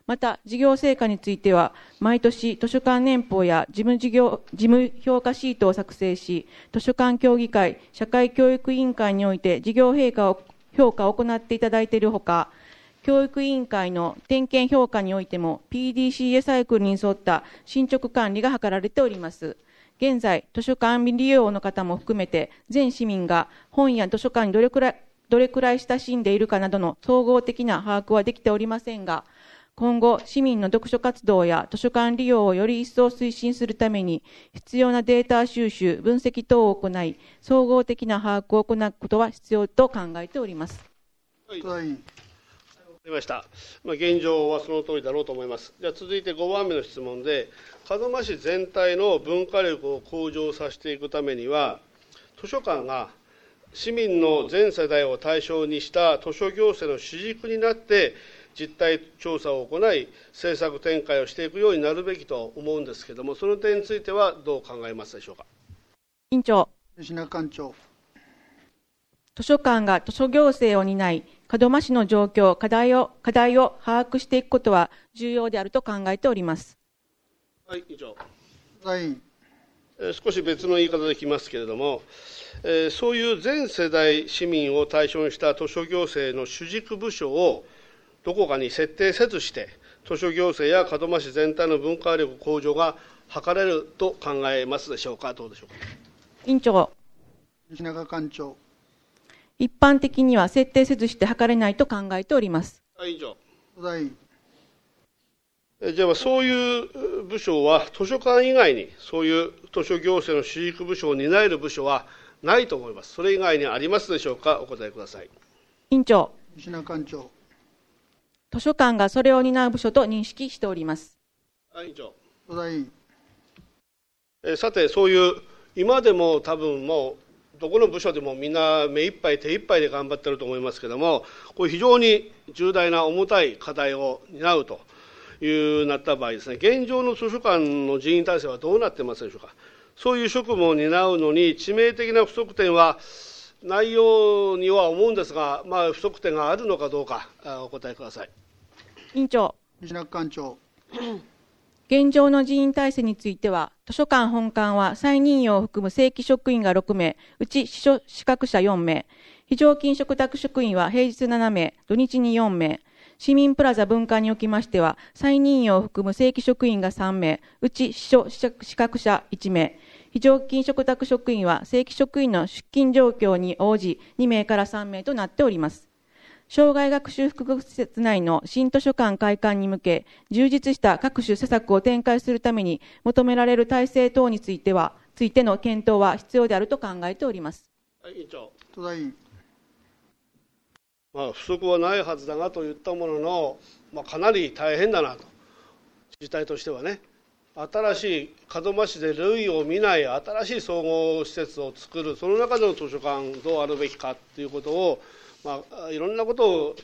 また、事業成果については、毎年図書館年報や事務事業、事務評価シートを作成し、図書館協議会、社会教育委員会において事業評価を評価を行っていただいているほか、教育委員会の点検評価においても ピーディーシーエー サイクルに沿った進捗管理が図られております。現在、図書館利用の方も含めて、全市民が本や図書館にどれくらい、どれくらい親しんでいるかなどの総合的な把握はできておりませんが、今後、市民の読書活動や図書館利用をより一層推進するために、必要なデータ収集、分析等を行い、総合的な把握を行うことは必要と考えております。
はい、わかりました。まあ、現状はその通りだろうと思います。じゃあ続いてごばんめの質問で、門真市全体の文化力を向上させていくためには、図書館が市民の全世代を対象にした図書行政の主軸になって、実態調査を行い、政策展開をしていくようになるべきと思うんですけれども、その点についてはどう考えますでしょうか。
委員長。
吉永館長。
図書館が図書行政を担い、門真市の状況、課題を、課題を把握していくことは重要であると考えております。
はい、委員長。
はい。
えー、少し別の言い方できますけれども、えー、そういう全世代市民を対象にした図書行政の主軸部署をどこかに設定せずして、図書行政や門真市全体の文化力向上が図れると考えますでしょうか。どうでしょうか。
委員長。
吉永館長。
一般的には設定せずして図れないと考えております。
はい、委員長。
はい。
じゃあ、そういう部署は、図書館以外に、そういう図書行政の主軸部署を担える部署はないと思います。それ以外にありますでしょうか。お答えください。
委員長。
吉永館長。
図書館がそれを担う部署と認識しております。
はい、委員長。
はい。
えさて、そういう、今でも多分もう、どこの部署でもみんな目いっぱい手いっぱいで頑張ってると思いますけれども、これ非常に重大な重たい課題を担うというなった場合ですね、現状の図書館の人員体制はどうなってますでしょうか。そういう職務を担うのに致命的な不足点はないようには思うんですが、まあ、不足点があるのかどうかお答えください。
委員長。
西中館長。
現状の人員体制については、図書館本館は再任用を含む正規職員がろくめい、うち資格者よんめい、非常勤嘱託職員は平日ななめい、土日によんめい、市民プラザ分館におきましては、再任用を含む正規職員がさんめい、うち資格者いちめい、非常勤嘱託職員は正規職員の出勤状況に応じにめいからさんめいとなっております。障害学習福祉施設内の新図書館開館に向け、充実した各種施策を展開するために求められる体制等については、ついての検討は必要であると考えております。
はい、委員長。
戸田委員。
まあ、不足はないはずだがと言ったものの、まあ、かなり大変だなと、自治体としてはね、新しい門真市で類を見ない新しい総合施設を作る、その中での図書館どうあるべきかということを、まあ、いろんなことを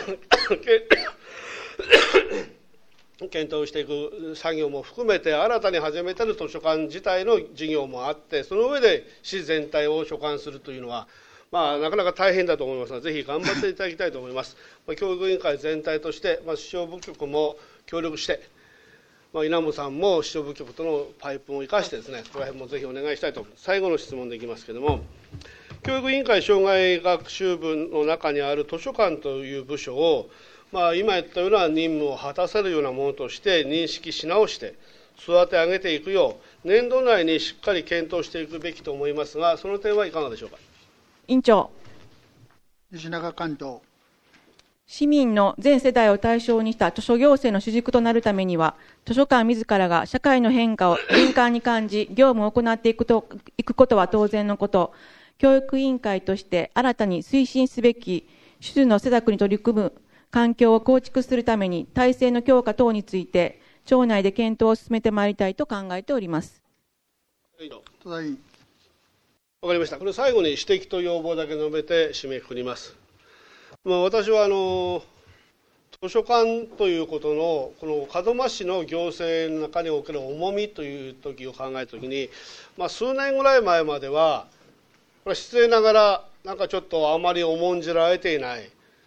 検討していく作業も含めて、新たに始めている図書館自体の事業もあって、その上で市全体を所管するというのは、まあ、なかなか大変だと思いますが、ぜひ頑張っていただきたいと思います。まあ、教育委員会全体として、まあ、市長部局も協力して、まあ、稲本さんも市長部局とのパイプを生かしてですね、ここら辺もぜひお願いしたいと思います。最後の質問でいきますけれども、教育委員会障害学習部の中にある図書館という部署を、まあ、今言ったような任務を果たせるようなものとして認識し直して育て上げていくよう、年度内にしっかり検討していくべきと思いますが、その点はいかがでしょうか。
委員長。
西中館長。
市民の全世代を対象にした図書行政の主軸となるためには、図書館自らが社会の変化を敏感に感じ、業務を行っていくと、いくことは当然のこと、教育委員会として新たに推進すべき種々の施策に取り組む環境を構築するために、体制の強化等について、庁内で検討を進めてまいりたいと考えております。
戸田委員。
わかりました。これ最後に指摘と要望だけ述べて締めくくります。まあ、私はあの図書館ということのこの門真市の行政の中における重みという時を考えたときに、まあ、数年ぐらい前まではこれは失礼ながらなんかちょっとあまり重んじられていない、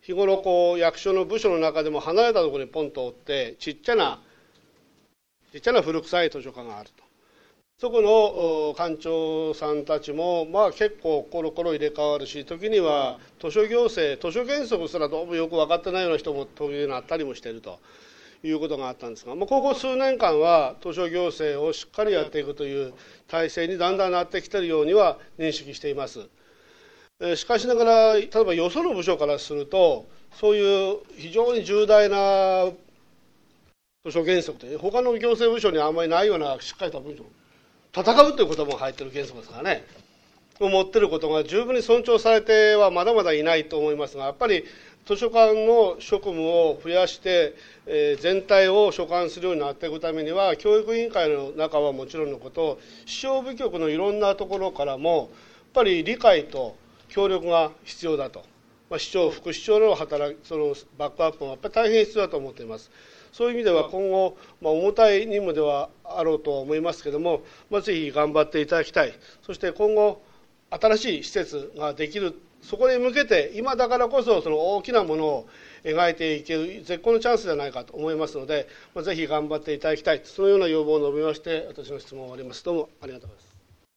日頃こう役所の部署の中でも離れたところにポンとおって、ちっちゃな、ちっちゃな古臭い図書館があると。そこの館長さんたちも、まあ、結構コロコロ入れ替わるし、時には図書行政、図書原則すらどうもよく分かってないような人も時になったりもしているということがあったんですが、まあ、ここ数年間は図書行政をしっかりやっていくという体制にだんだんなってきているようには認識しています。しかしながら、例えばよその部署からすると、そういう非常に重大な図書原則って、他の行政部署にあんまりないようなしっかりした文書、戦うということも入っている原則ですからね、持っていることが十分に尊重されてはまだまだいないと思いますが、やっぱり図書館の職務を増やして、えー、全体を所管するようになっていくためには、教育委員会の中はもちろんのこと、市長部局のいろんなところからも、やっぱり理解と協力が必要だと、まあ、市長、副市長の働き、そのバックアップもやっぱり大変必要だと思っています。そういう意味では今後、まあ、重たい任務ではあろうと思いますけれども、まあ、ぜひ頑張っていただきたい、そして今後、新しい施設ができる、そこに向けて、今だからこそ、その大きなものを描いていける絶好のチャンスじゃないかと思いますので、まあ、ぜひ頑張っていただきたい、そのような要望を述べまして、私の質問を終わります。どうもありがとうございます。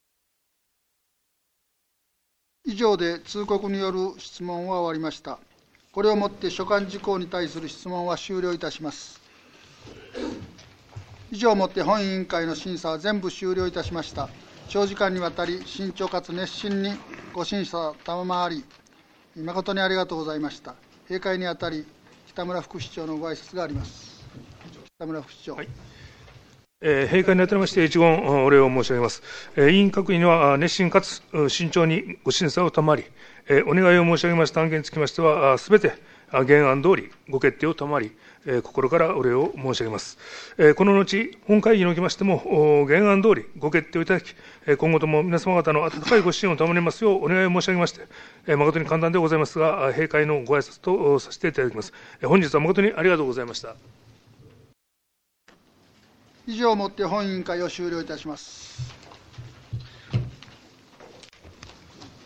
以上で通告による質問は終わりました。これをもって所管事項に対する質問は終了いたします。以上をもって本委員会の審査は全部終了いたしました。長時間にわたり慎重かつ熱心にご審査賜り、誠にありがとうございました。閉会にあたり、北村副市長のご挨拶があります。北村副市長。はい、
えー、閉会にあたりまして一言お礼を申し上げます。えー、委員各位には熱心かつ慎重にご審査を賜り、えー、お願いを申し上げました案件につきましては、すべて原案通りご決定を賜り、えー、心からお礼を申し上げます。えー、この後、本会議におきましても、原案通りご決定をいただき、今後とも皆様方の温かいご支援を賜りますようお願いを申し上げまして、えー、誠に簡単でございますが、閉会のご挨拶とさせていただきます。えー、本日は誠にありがとうございました。
以上をもって本委員会を終了いたします。